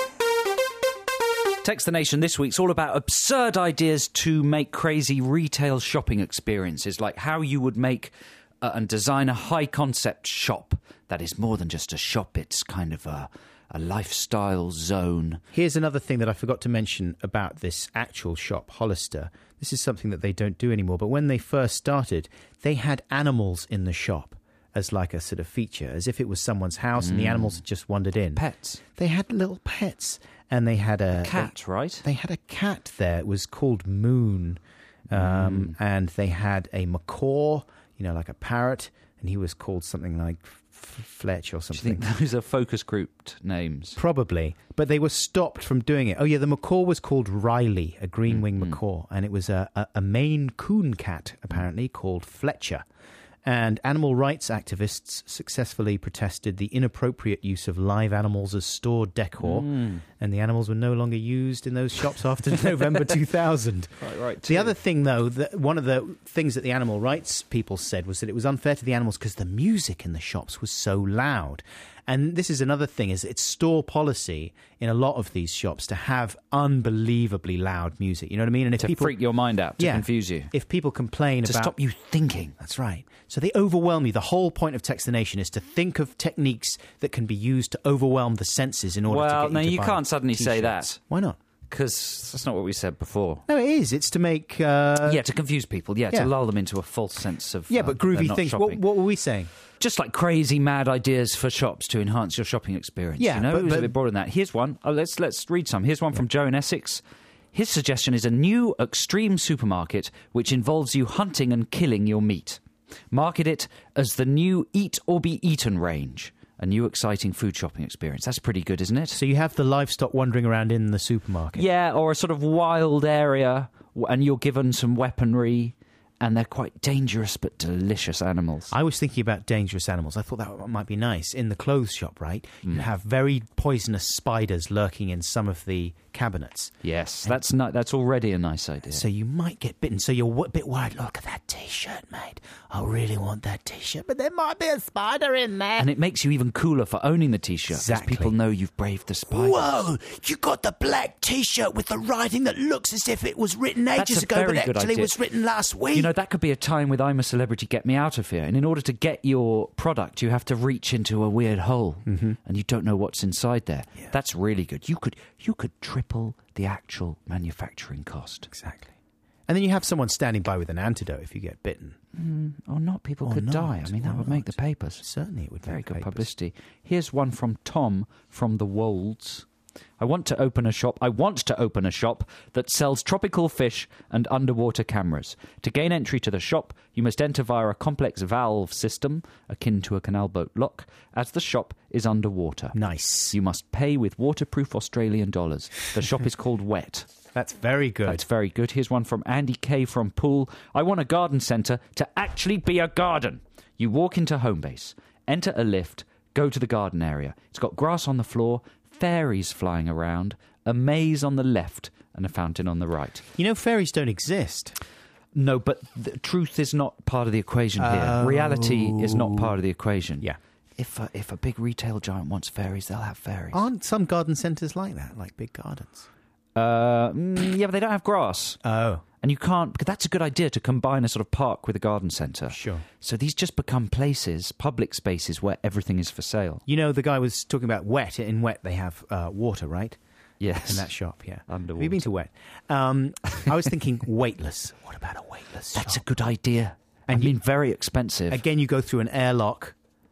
Text the Nation this week's all about absurd ideas to make crazy retail shopping experiences, like how you would make uh, and design a high-concept shop that is more than just a shop. It's kind of a, a lifestyle zone. Here's another thing that I forgot to mention about this actual shop, Hollister. This is something that they don't do anymore, but when they first started, they had animals in the shop as like a sort of feature, as if it was someone's house and the animals had just wandered in. Pets. They had little pets. And they had a... Cat, they, right? They had a cat there. It was called Moon. Um, mm. And they had a macaw, you know, like a parrot. And he was called something like F- Fletch or something. Do you think those are focus grouped names? Probably. But they were stopped from doing it. Oh, yeah, the macaw was called Riley, a green-winged mm-hmm. macaw. And it was a, a, a Maine coon cat, apparently, called Fletcher. And animal rights activists successfully protested the inappropriate use of live animals as store decor, mm. and the animals were no longer used in those shops after November two thousand. Right, right. The other thing, though, that one of the things that the animal rights people said was that it was unfair to the animals because the music in the shops was so loud. And this is another thing, is it's store policy in a lot of these shops to have unbelievably loud music. You know what I mean? And if to people, freak your mind out, to yeah, confuse you. If people complain to about... To stop you thinking. That's right. So they overwhelm you. The whole point of Text the Nation is to think of techniques that can be used to overwhelm the senses in order well, to get you no, to you buy can't suddenly t-shirts. say that. Why not? Because that's not what we said before. No, it is. It's to make... Uh... Yeah, to confuse people. Yeah, yeah, to lull them into a false sense of... Yeah, uh, but groovy things. What, what were we saying? Just like crazy, mad ideas for shops to enhance your shopping experience. Yeah, you know, but, it was but, a bit broader than that. Here's one. Oh, let's let's read some. Here's one yeah. from Joe in Essex. His suggestion is a new extreme supermarket which involves you hunting and killing your meat. Market it as the new Eat or Be Eaten range. A new exciting food shopping experience. That's pretty good, isn't it? So you have the livestock wandering around in the supermarket. Yeah, or a sort of wild area, and you're given some weaponry. And they're quite dangerous but delicious animals. I was thinking about dangerous animals. I thought that might be nice. In the clothes shop, right? Mm. You have very poisonous spiders lurking in some of the cabinets. Yes, and that's not, that's already a nice idea. So you might get bitten. So you're a bit worried. Look at that T-shirt, mate. I really want that T-shirt. But there might be a spider in there. And it makes you even cooler for owning the T-shirt. Exactly. Because people know you've braved the spiders. Whoa! You got the black T-shirt with the writing that looks as if it was written ages ago, but actually idea. was written last week. You know, that could be a time with I'm a Celebrity, Get Me Out of Here. And in order to get your product, you have to reach into a weird hole. Mm-hmm. And you don't know what's inside there. Yeah. That's really good. You could you could triple the actual manufacturing cost. Exactly. And then you have someone standing by with an antidote if you get bitten. Mm, or not. People or could not. die. I mean, that or would not. make the papers. Certainly it would Very make good papers. publicity. Here's one from Tom from the Wolds. I want to open a shop. I want to open a shop that sells tropical fish and underwater cameras. To gain entry to the shop, you must enter via a complex valve system akin to a canal boat lock, as the shop is underwater. Nice. You must pay with waterproof Australian dollars. The shop is called Wet. That's very good. That's very good. Here's one from Andy K from Poole. I want a garden centre to actually be a garden. You walk into Homebase, enter a lift, go to the garden area. It's got grass on the floor, fairies flying around, a maze on the left and a fountain on the right. You know, fairies don't exist. No, but the truth is not part of the equation here. Oh. Reality is not part of the equation. Yeah. If a, if a big retail giant wants fairies, they'll have fairies. Aren't some garden centres like that, like big gardens? Uh, mm, yeah, but they don't have grass. Oh. And you can't, because that's a good idea to combine a sort of park with a garden centre. Sure. So these just become places, public spaces, where everything is for sale. You know, the guy was talking about Wet. In Wet, they have uh, water, right? Yes. In that shop, yeah. Underwater. Have you been to Wet? Um, I was thinking weightless. What about a weightless shop? That's a good idea. And I mean, very expensive. Again, you go through an airlock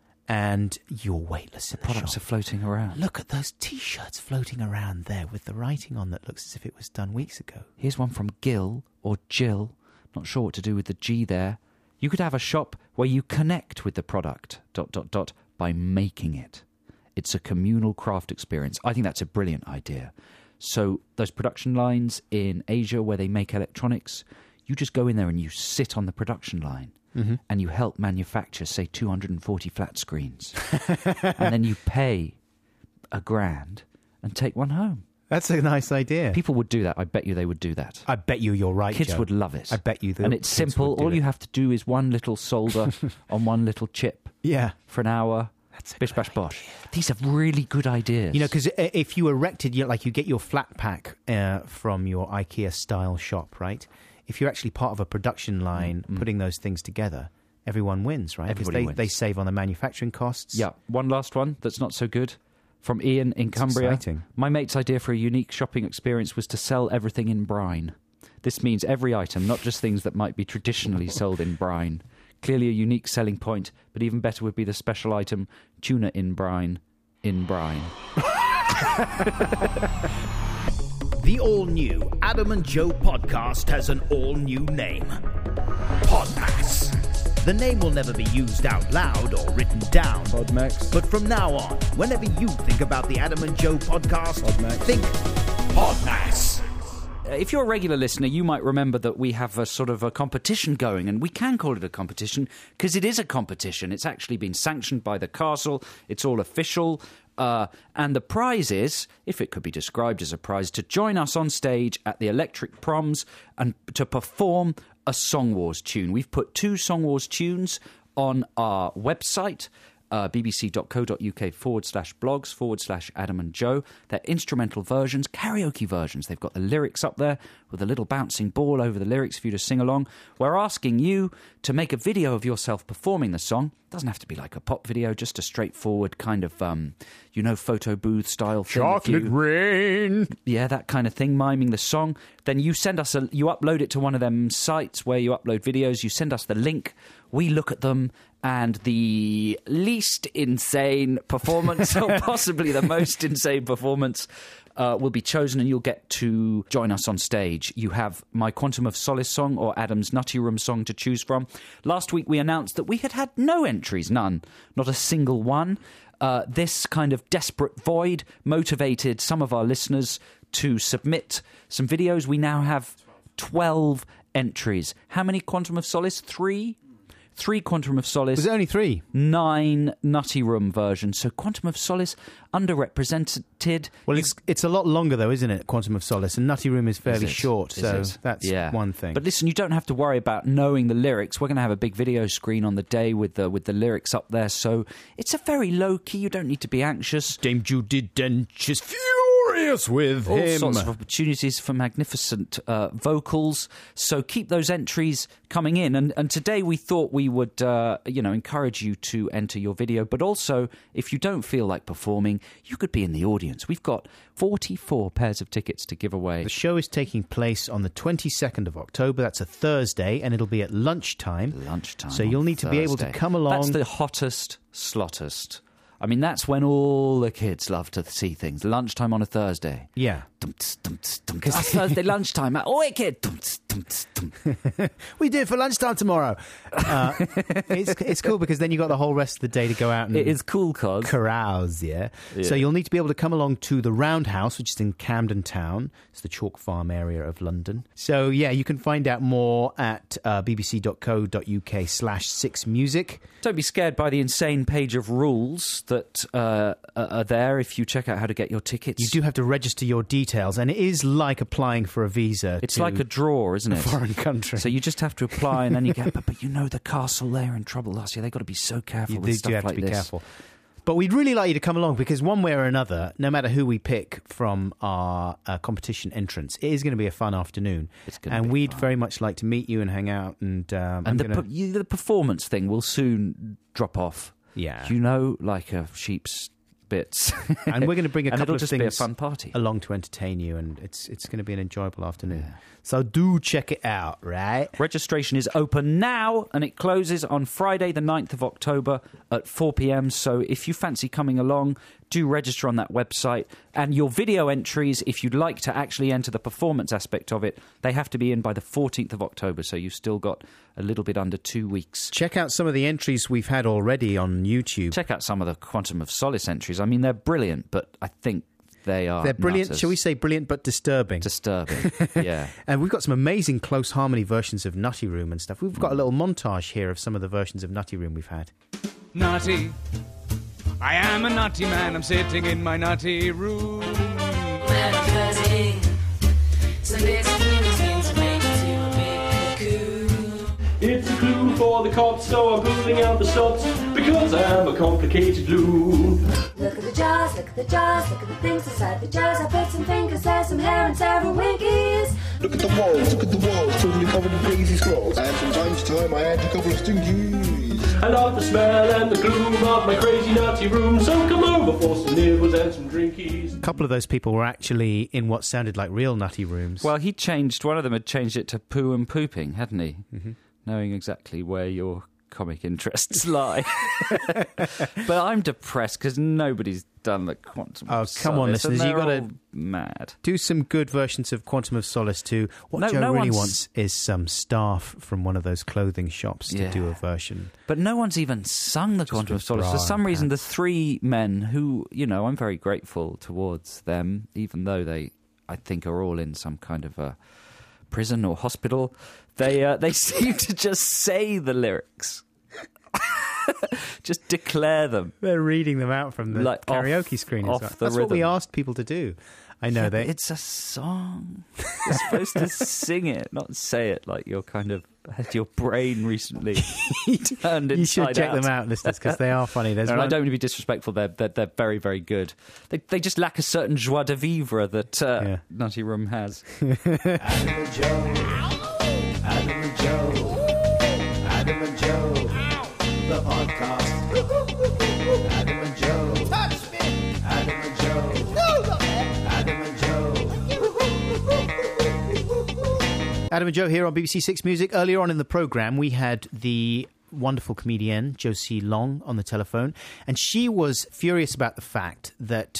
and you're weightless in the Products shop. are floating around. Look at those T-shirts floating around there with the writing on that looks as if it was done weeks ago. Here's one from Gil, or Jill. Not sure what to do with the G there. You could have a shop where you connect with the product, dot, dot, dot, by making it. It's a communal craft experience. I think that's a brilliant idea. So those production lines in Asia where they make electronics, you just go in there and you sit on the production line. Mm-hmm. And you help manufacture, say, two hundred forty flat screens. And then you pay a grand and take one home. That's a nice idea. People would do that. I bet you they would do that. I bet you you're right, Kids Joe. would love it. I bet you the And it's kids simple. would do All it. you have to do is one little solder on one little chip Yeah. for an hour. That's a Bish, good bash, bosh. These are really good ideas. You know, because if you erected, you like you get your flat pack uh, from your IKEA-style shop, right? If you're actually part of a production line Mm-hmm. putting those things together, everyone wins, right? Because Everybody they, wins. they save on the manufacturing costs. Yeah, one last one that's not so good. From Ian in Cumbria. exciting. My mate's idea for a unique shopping experience was to sell everything in brine. This means every item, not just things that might be traditionally sold in brine. Clearly a unique selling point, but even better would be the special item, tuna in brine, in brine. The all-new Adam and Joe podcast has an all-new name. Podmax. The name will never be used out loud or written down. Podmax. But from now on, whenever you think about the Adam and Joe podcast, Podmax. think Podmax. Uh, If you're a regular listener, you might remember that we have a sort of a competition going, and we can call it a competition because it is a competition. It's actually been sanctioned by the castle. It's all official. Uh, and the prize is, if it could be described as a prize, to join us on stage at the Electric Proms and to perform a Song Wars tune. We've put two Song Wars tunes on our website, uh, bbc.co.uk forward slash blogs forward slash Adam and Joe. They're instrumental versions, karaoke versions. They've got the lyrics up there with a little bouncing ball over the lyrics for you to sing along. We're asking you to make a video of yourself performing the song. Doesn't have to be like a pop video, just a straightforward kind of, um, you know, photo booth style thing. Chocolate You- rain. yeah, that kind of thing, miming the song. Then you send us a, you upload it to one of them sites where you upload videos. You send us the link. We look at them, and the least insane performance, or possibly the most insane performance, uh, will be chosen, and you'll get to join us on stage. You have my Quantum of Solace song or Adam's Nutty Room song to choose from. Last week we announced that we had had no entries, none, not a single one. Uh, this kind of desperate void motivated some of our listeners to submit some videos. We now have twelve entries. How many Quantum of Solace? Three? Three Quantum of Solace. Was it only three? Nine Nutty Room versions. So Quantum of Solace underrepresented. Well, it's it's a lot longer, though, isn't it, Quantum of Solace? And Nutty Room is fairly Is it? short, Is so it? that's Yeah. one thing. But listen, you don't have to worry about knowing the lyrics. We're going to have a big video screen on the day with the with the lyrics up there, so it's a very low key. You don't need to be anxious. Dame Judi Dench is furious with All him. sorts of opportunities for magnificent uh, vocals. So keep those entries coming in. And, and today we thought we would, uh, you know, encourage you to enter your video. But also, if you don't feel like performing, you could be in the audience. We've got forty-four pairs of tickets to give away. The show is taking place on the twenty-second of October. That's a Thursday, and it'll be at lunchtime. Lunchtime. So you'll on need to be able to Thursday. come along. That's the hottest, slottest. I mean, that's when all the kids love to see things. Lunchtime on a Thursday. Yeah. Because it's Thursday lunchtime. Oi, kid! We do it for lunchtime tomorrow. Uh, it's it's cool because then you got the whole rest of the day to go out and It is cool, cos. carouse, yeah? Yeah. So you'll need to be able to come along to the Roundhouse, which is in Camden Town. It's the Chalk Farm area of London. So, yeah, you can find out more at uh, bbc.co.uk slash six music. Don't be scared by the insane page of rules that uh, are there if you check out how to get your tickets. You do have to register your details, and it is like applying for a visa. It's to like a draw, isn't a it? foreign country. So you just have to apply, and then you get. But, but you know, the castle, they're in trouble last year. They've got to be so careful You with do stuff have like to be this. careful. But we'd really like you to come along because one way or another, no matter who we pick from our uh, competition entrants, it is going to be a fun afternoon. It's gonna and be we'd fun. very much like to meet you and hang out. And um, And I'm the, gonna... per- you, the performance thing will soon drop off. Yeah. You know, like a sheep's bits. and we're going to bring a and couple it'll of just things be a fun party. along to entertain you, and it's it's going to be an enjoyable afternoon. So do check it out, right? Registration is open now, and it closes on Friday the ninth of October at four p.m. So if you fancy coming along, do register on that website. And your video entries, if you'd like to actually enter the performance aspect of it, they have to be in by the fourteenth of October. So you've still got a little bit under two weeks. Check out some of the entries we've had already on YouTube. Check out some of the Quantum of Solace entries. I mean, they're brilliant, but I think they are They're brilliant, nutters. shall we say brilliant but disturbing. Disturbing, yeah. And we've got some amazing close harmony versions of Nutty Room and stuff. We've got a little montage here of some of the versions of Nutty Room we've had. Nutty, I am a nutty man, I'm sitting in my nutty room. buzzing. Sunday's feelings means to make it to a big cuckoo. It's a clue for the cops, so I'm pulling out the stops because I'm a complicated loon. Look at the jars, look at the jars, look at the things inside the jars. I put some fingers, there's some hair and several winkies. Look at the walls, look at the walls, totally covered in crazy scrolls. And from time to time I add a couple of stinkies. I love the smell and the gloom of my crazy nutty room, so come over for some nibbles and some drinkies. A couple of those people were actually in what sounded like real nutty rooms. Well, he changed, one of them had changed it to poo and pooping, hadn't he? Mm-hmm. Knowing exactly where your comic interests lie. But I'm depressed because nobody's done the Quantum Oh, of come on, Solace, and listeners, you've they're got all to mad. do some good versions of Quantum of Solace too. What No- Joe no really one's- wants is some staff from one of those clothing shops to Yeah. do a version. But no one's even sung the Quantum of with Solace. bra For some and reason, the three men who, you know, I'm very grateful towards them, even though they, I think, are all in some kind of a prison or hospital, they uh, they seem to just say the lyrics. Just declare them. They're reading them out from the Like karaoke off- screen. off as well. the That's what we rhythm. asked people to do. I know Yeah, they. but it's a song. You're supposed to sing it, not say it like you're kind of had your brain recently turned inside You should check out. them out, listeners, because they are funny. There's No, and I one- don't mean to be disrespectful. They're, they're, they're very, very good. They, they just lack a certain joie de vivre that uh, Nutty Room has. Adam and Joe, Adam and Joe, Adam and Joe, the podcast. Adam and Joe, touch me. Adam and Joe, no, Adam and Joe. Adam and Joe here on B B C Six Music. Earlier on in the programme, we had the wonderful comedian Josie Long on the telephone, and she was furious about the fact that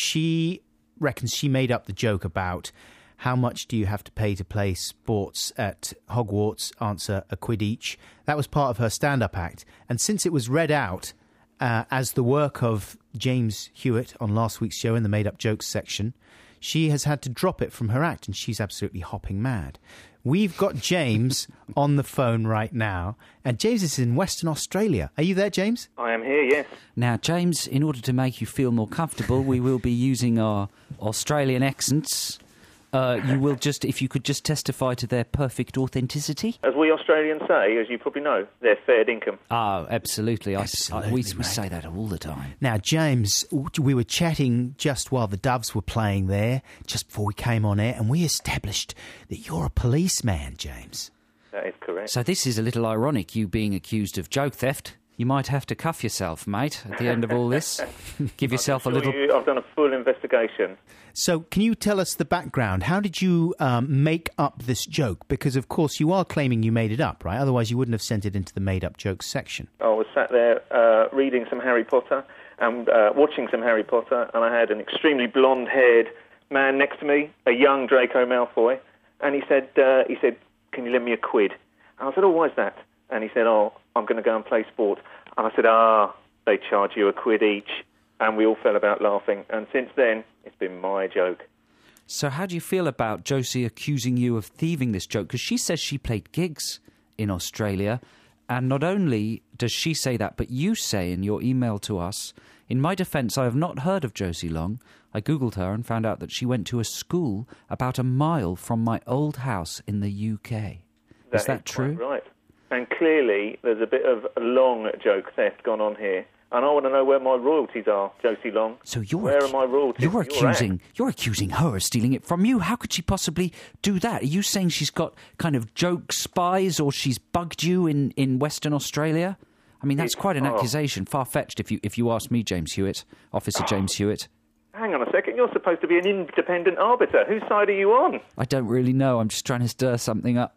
she reckons she made up the joke about how much do you have to pay to play sports at Hogwarts, answer a quid each. That was part of her stand-up act, and since it was read out uh, as the work of James Hewitt on last week's show in the made-up jokes section, she has had to drop it from her act, and she's absolutely hopping mad. We've got James on the phone right now, and James is in Western Australia. Are you there, James? I am here, yes. Now, James, in order to make you feel more comfortable, we will be using our Australian accents. Uh, you will just, if you could just testify to their perfect authenticity. As we Australians say, as you probably know, they're fair dinkum. Oh, absolutely. I, Absolutely, I, we, we mate. say that all the time. Now, James, we were chatting just while the Doves were playing there, just before we came on air, and we established that you're a policeman, James. That is correct. So this is a little ironic, you being accused of joke theft. You might have to cuff yourself, mate, at the end of all this. Give yourself a Sure little... you- I've done a full investigation. So can you tell us the background? How did you um, make up this joke? Because, of course, you are claiming you made it up, right? Otherwise, you wouldn't have sent it into the made-up jokes section. I was sat there uh, reading some Harry Potter and uh, watching some Harry Potter, and I had an extremely blonde-haired man next to me, a young Draco Malfoy, and he said, uh, "He said, can you lend me a quid?" And I said, "Oh, why's that?" And he said, "Oh, I'm going to go and play sport." And I said, "Ah, they charge you a quid each." And we all fell about laughing. And since then, it's been my joke. So how do you feel about Josie accusing you of thieving this joke? Because she says she played gigs in Australia, and not only does she say that, but you say in your email to us, in my defence, I have not heard of Josie Long. I googled her and found out that she went to a school about a mile from my old house in the U K. Is that is true? quite right. And clearly, there's a bit of long joke theft gone on here. And I want to know where my royalties are, Josie Long. So you're where accu- are my royalties? You're Your accusing act. you're accusing her of stealing it from you. How could she possibly do that? Are you saying she's got kind of joke spies, or she's bugged you in, in Western Australia? I mean, that's quite an Oh. accusation, far-fetched if you if you ask me, James Hewitt, Officer James Hewitt. Hang on a second, you're supposed to be an independent arbiter. Whose side are you on? I don't really know. I'm just trying to stir something up.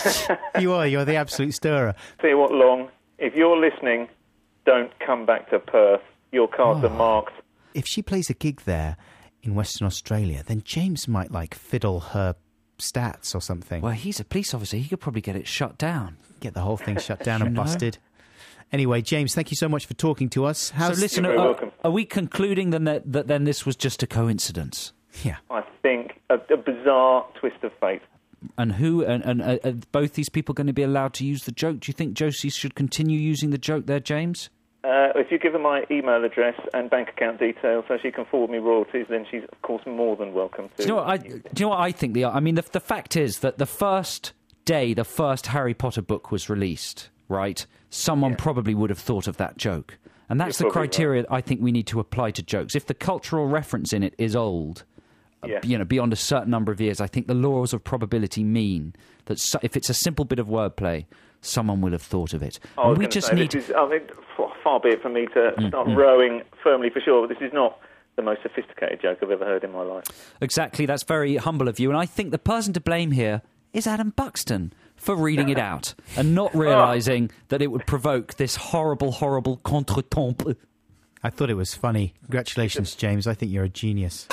You are. You're the absolute stirrer. Tell you what, Long, if you're listening, don't come back to Perth. Your cards Oh. are marked. If she plays a gig there in Western Australia, then James might, like, fiddle her stats or something. Well, he's a police officer. He could probably get it shut down. Get the whole thing shut down You and know? busted. Anyway, James, thank you so much for talking to us. How's so listen, You're are, very welcome. are we concluding then that, that then this was just a coincidence? Yeah. I think a, a bizarre twist of fate. And who and, and uh, are both these people going to be allowed to use the joke? Do you think Josie should continue using the joke there, James? Uh, if you give her my email address and bank account details so she can forward me royalties, then she's, of course, more than welcome to. Do you know what I, do you know what I think? The, I mean, the, the fact is that the first day the first Harry Potter book was released, right, someone yeah. probably would have thought of that joke. And that's You're the criteria right. I think we need to apply to jokes. If the cultural reference in it is old, yeah. you know, beyond a certain number of years, I think the laws of probability mean that so, if it's a simple bit of wordplay, someone will have thought of it. I was we just say, need. This is, I mean, far be it from me to Mm, start mm. rowing firmly for sure, but this is not the most sophisticated joke I've ever heard in my life. Exactly, that's very humble of you, and I think the person to blame here is Adam Buxton for reading it out and not realising oh. that it would provoke this horrible, horrible contretemps. I thought it was funny. Congratulations, James. I think you're a genius.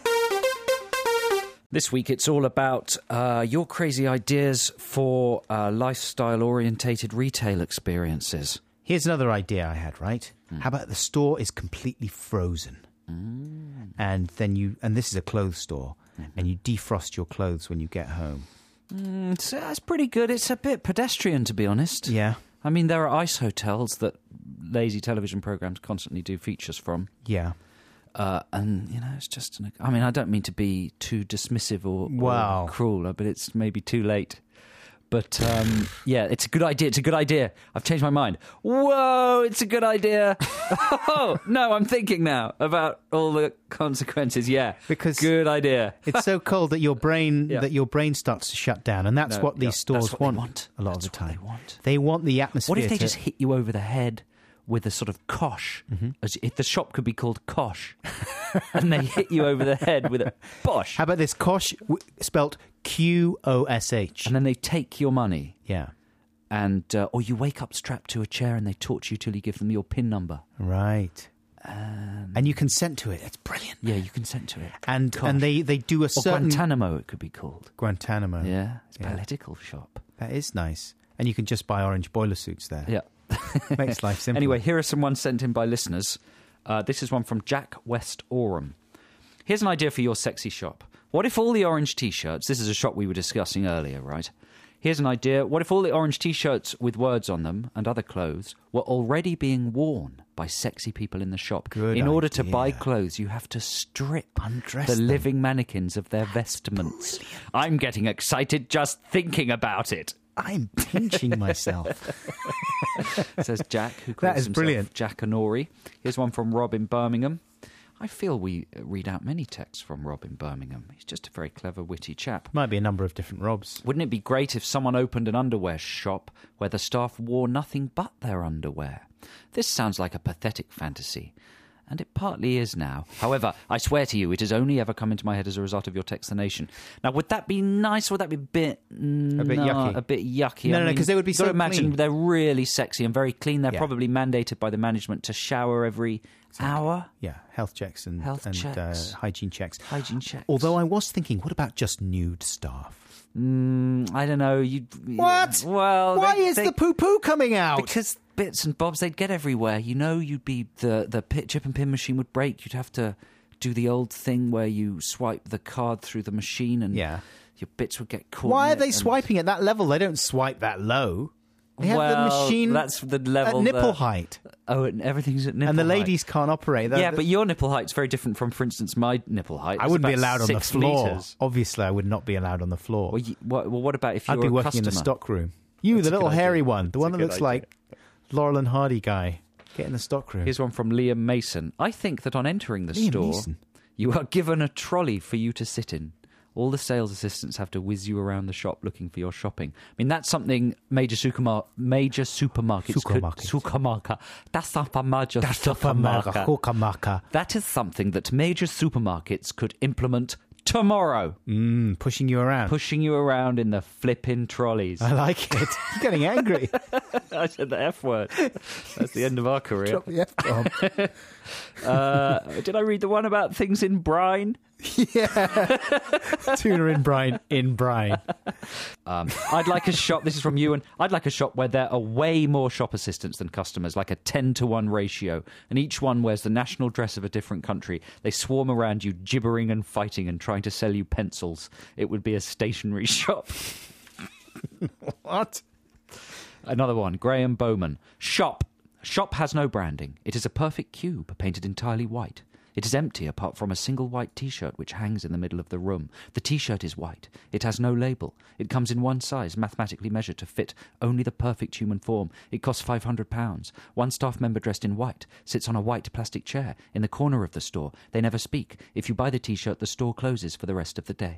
This week it's all about uh, your crazy ideas for uh, lifestyle-orientated retail experiences. Here's another idea I had, right? Mm. How about the store is completely frozen? Mm. And then you, and this is a clothes store, mm-hmm. and you defrost your clothes when you get home. Mm, it's, that's pretty good. It's a bit pedestrian, to be honest. Yeah. I mean, there are ice hotels that lazy television programmes constantly do features from. Yeah. Uh, and, you know, it's just... An, I mean, I don't mean to be too dismissive or, wow. or cruel, but it's maybe too late. But, um, yeah, it's a good idea. It's a good idea. I've changed my mind. Whoa, it's a good idea. Oh, no, I'm thinking now about all the consequences. Yeah, because good idea. It's so cold that your brain yeah. that your brain starts to shut down, and that's no, what these yeah, stores what want, want a lot that's of the time. They want. They want the atmosphere. What if they to... just hit you over the head with a sort of kosh? Mm-hmm. As if the shop could be called Kosh, and they hit you over the head with a bosh. How about this Kosh w- spelt Q O S H? And then they take your money. Yeah. And uh, or you wake up strapped to a chair and they torture you till you give them your PIN number. Right. Um, and you consent to it. It's brilliant. Yeah, you consent to it. And Gosh. and they, they do a or certain... Guantanamo, it could be called. Guantanamo. Yeah, it's a yeah. political shop. That is nice. And you can just buy orange boiler suits there. Yeah. Makes life simple. Anyway, here are some ones sent in by listeners. Uh, this is one from Jack West Oram. Here's an idea for your sexy shop. What if all the orange T-shirts... This is a shop we were discussing earlier, right? Here's an idea. What if all the orange T-shirts with words on them and other clothes were already being worn by sexy people in the shop? Good in order idea. to buy clothes, you have to strip Undress the them. living mannequins of their vestments. Brilliant. I'm getting excited just thinking about it. I'm pinching myself. Says Jack, who calls That is himself brilliant. Jack Honori. Here's one from Rob in Birmingham. I feel we read out many texts from Rob in Birmingham. He's just a very clever, witty chap. Might be a number of different Robs. Wouldn't it be great if someone opened an underwear shop where the staff wore nothing but their underwear? This sounds like a pathetic fantasy. And it partly is now. However, I swear to you, it has only ever come into my head as a result of your Text the Nation. Now, would that be nice? Would that be a bit... A bit no, yucky. A bit yucky. No, I no, mean, because they would be you've got so to imagine clean. they're really sexy and very clean. They're Yeah. probably mandated by the management to shower every hour. Yeah, health checks and, Health and checks. Uh, hygiene checks. Hygiene checks. Although I was thinking, what about just nude staff? Mm, I don't know. You What? Well, Why they- is they- the poo-poo coming out? Because bits and bobs they'd get everywhere. You know, you'd be the the pit, chip and pin machine would break. You'd have to do the old thing where you swipe the card through the machine, and Yeah. your bits would get caught. Why in are they it, and- swiping at that level? They don't swipe that low. They have well, the machine that's the level at nipple that- height. Oh, and everything's at nipple And the height. ladies can't operate. They're- Yeah, but your nipple height's very different from, for instance, my nipple height. I It's wouldn't be about allowed on the six floor. meters. Obviously, I would not be allowed on the floor. Well, you, what, well, what about if you're I'd be a working customer? in the stock room. You, That's the a little good hairy idea. one, the That's one a that good looks idea. like Laurel and Hardy guy. Get in the stock room. Here's one from Liam Mason. I think that on entering the Liam store, Neeson. you are given a trolley for you to sit in. All the sales assistants have to whiz you around the shop looking for your shopping. I mean, that's something major, supermar- major supermarkets Supermarkets. could... Supermarket. Das ist ein major Das ist ein supermarket. Supermarket. That is something that major supermarkets could implement tomorrow. Mm, pushing you around. Pushing you around in the flipping trolleys. I like it. You're getting angry. I said the F word. That's the end of our career. Drop the F-bomb. Uh, did I read the one about things in brine? Yeah. Tuna in brine, in brine. Um, I'd like a shop, this is from Ewan, I'd like a shop where there are way more shop assistants than customers, like a ten to one ratio, and each one wears the national dress of a different country. They swarm around you, gibbering and fighting and trying to sell you pencils. It would be a stationery shop. What? Another one, Graham Bowman. Shop. Shop has no branding. It is a perfect cube, painted entirely white. It is empty apart from a single white T-shirt which hangs in the middle of the room. The T-shirt is white. It has no label. It comes in one size, mathematically measured to fit only the perfect human form. It costs five hundred pounds. One staff member dressed in white sits on a white plastic chair in the corner of the store. They never speak. If you buy the T-shirt, the store closes for the rest of the day.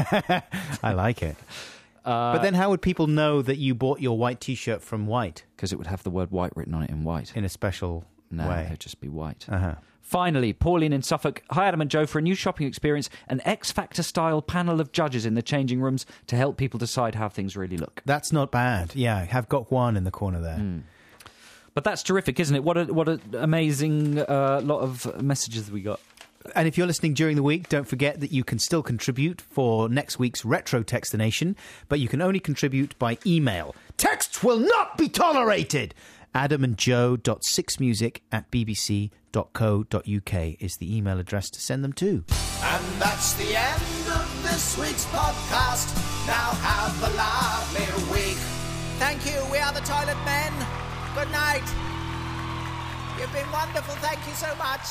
I like it. Uh, but then how would people know that you bought your white T-shirt from White? Because it would have the word white written on it in white. In a special no, way? No, it'd just be white. Uh-huh. Finally, Pauline in Suffolk. Hi, Adam and Joe. For a new shopping experience, an X-Factor-style panel of judges in the changing rooms to help people decide how things really look. That's not bad. Yeah, have got one in the corner there. Mm. But that's terrific, isn't it? What a what an amazing uh, lot of messages we got. And if you're listening during the week, don't forget that you can still contribute for next week's Retro Textination, but you can only contribute by email. Texts will not be tolerated! adam and joe dot six music at b b c dot co dot u k is the email address to send them to. And that's the end of this week's podcast. Now have a lovely week. Thank you, we are the Toilet Men. Good night. You've been wonderful, thank you so much.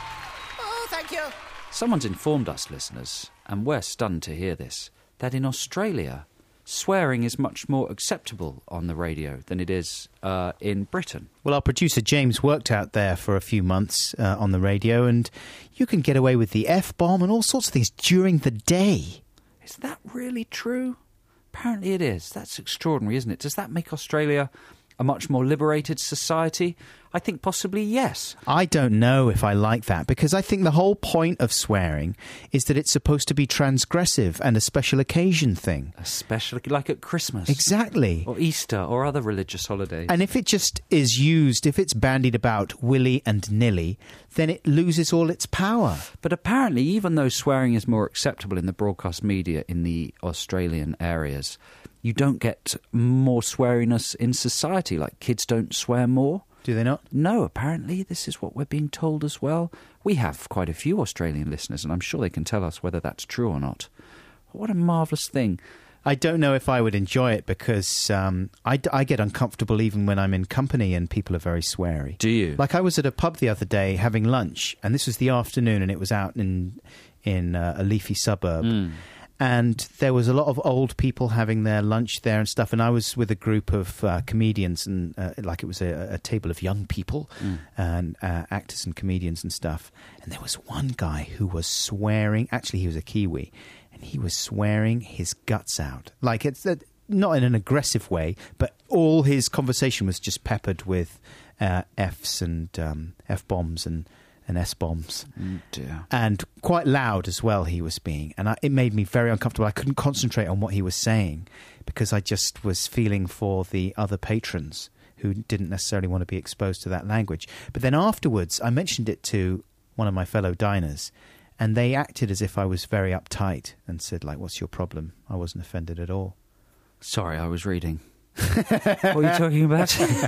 Oh, thank you. Someone's informed us, listeners, and we're stunned to hear this, that in Australia, swearing is much more acceptable on the radio than it is uh, in Britain. Well, our producer James worked out there for a few months uh, on the radio, and you can get away with the F-bomb and all sorts of things during the day. Is that really true? Apparently it is. That's extraordinary, isn't it? Does that make Australia a much more liberated society? I think possibly yes. I don't know if I like that, because I think the whole point of swearing is that it's supposed to be transgressive and a special occasion thing. A special, like at Christmas. Exactly. Or Easter or other religious holidays. And if it just is used, if it's bandied about willy and nilly, then it loses all its power. But apparently, even though swearing is more acceptable in the broadcast media in the Australian areas, you don't get more sweariness in society. Like kids don't swear more. Do they not? No, apparently this is what we're being told as well. We have quite a few Australian listeners, and I'm sure they can tell us whether that's true or not. What a marvellous thing. I don't know if I would enjoy it, because um, I, I get uncomfortable even when I'm in company and people are very sweary. Do you? Like I was at a pub the other day having lunch, and this was the afternoon, and it was out in, in uh, a leafy suburb. Mm. And there was a lot of old people having their lunch there and stuff. And I was with a group of uh, comedians, and uh, like it was a, a table of young people Mm. and uh, actors and comedians and stuff. And there was one guy who was swearing. Actually, he was a Kiwi, and he was swearing his guts out. Like it's uh, not in an aggressive way, but all his conversation was just peppered with uh, Fs and um, F-bombs and. and S-bombs. Mm, dear. And quite loud as well he was being. And I, it made me very uncomfortable. I couldn't concentrate on what he was saying because I just was feeling for the other patrons who didn't necessarily want to be exposed to that language. But then afterwards, I mentioned it to one of my fellow diners, and they acted as if I was very uptight and said, like, what's your problem? I wasn't offended at all. Sorry, I was reading. What are you talking about?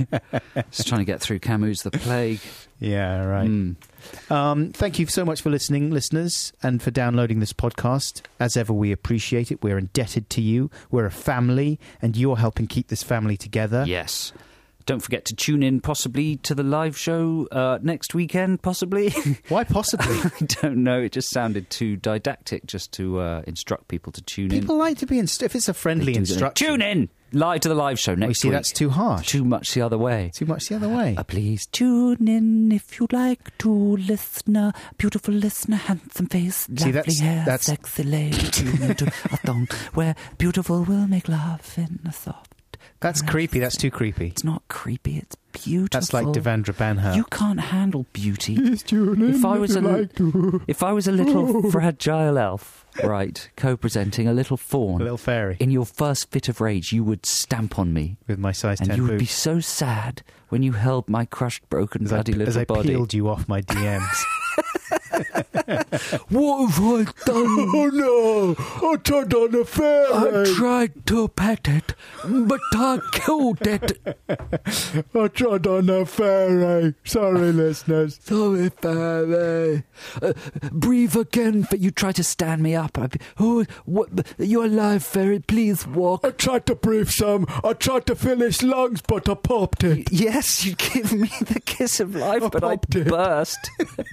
Just trying to get through Camus' The Plague. Yeah, right. Mm. Um, thank you so much for listening, listeners, and for downloading this podcast. As ever, we appreciate it. We're indebted to you. We're a family, and you're helping keep this family together. Yes. Don't forget to tune in possibly to the live show uh, next weekend, possibly. Why possibly? I don't know. It just sounded too didactic just to uh, instruct people to tune people in. People like to be inst- if it's a friendly instruction. Tune in! Live to the live show next we see week. That's too harsh. Too much the other way. Too much the other way. Uh, please tune in if you like to, listener. Beautiful listener, handsome face, see, lovely that's, hair, that's... sexy lady. Tune into a thong where beautiful will make love in a soft. That's caress. creepy. That's too creepy. It's not creepy. It's beautiful. That's like Devendra Banhart. You can't handle beauty. Please tune in if I was if a you like to. if I was a little fragile elf, right, co-presenting a little faun, a little fairy, in your first fit of rage, you would stamp on me with my size and ten you would boobs. be so sad when you held my crushed, broken, as bloody I, little as I body. peeled you off my D Ms. What have I done? Oh no! I tried on a fairy. I tried to pet it, but I killed it. I tried on a fairy. Sorry, listeners. Sorry, fairy. Uh, breathe again, but you try to stand me up. I, oh, what? You're alive, fairy. Please walk. I tried to breathe some. I tried to fill his lungs, but I popped it. Yes, you give me the kiss of life, I but I popped it. burst.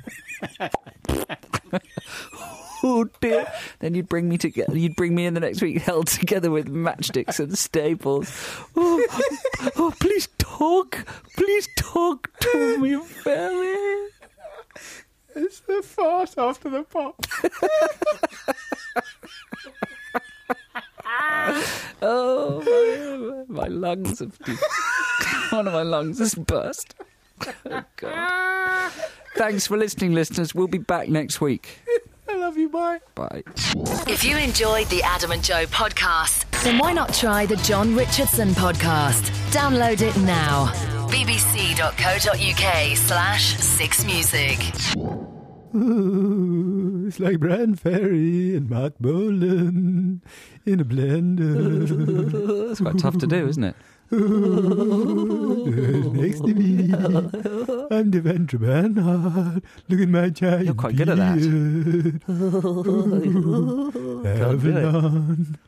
Oh dear! Then you'd bring me together. You'd bring me in the next week, held together with matchsticks and staples. Oh, oh, please talk! Please talk to me, fairy. It's the fart after the pop. Oh, my, my lungs have. One of my lungs has burst. Oh, God. Thanks for listening, listeners. We'll be back next week. I love you, bye. Bye. If you enjoyed the Adam and Joe podcast, then why not try the John Richardson podcast? Download it now. bbc.co.uk slash six music. Ooh, it's like Brian Ferry and Mark Bolan in a blender. It's quite tough to do, isn't it? Ooh, next to me, I'm Devendra Banhart. Look at my giant You're quite good at that. beard. Ooh, Avalon.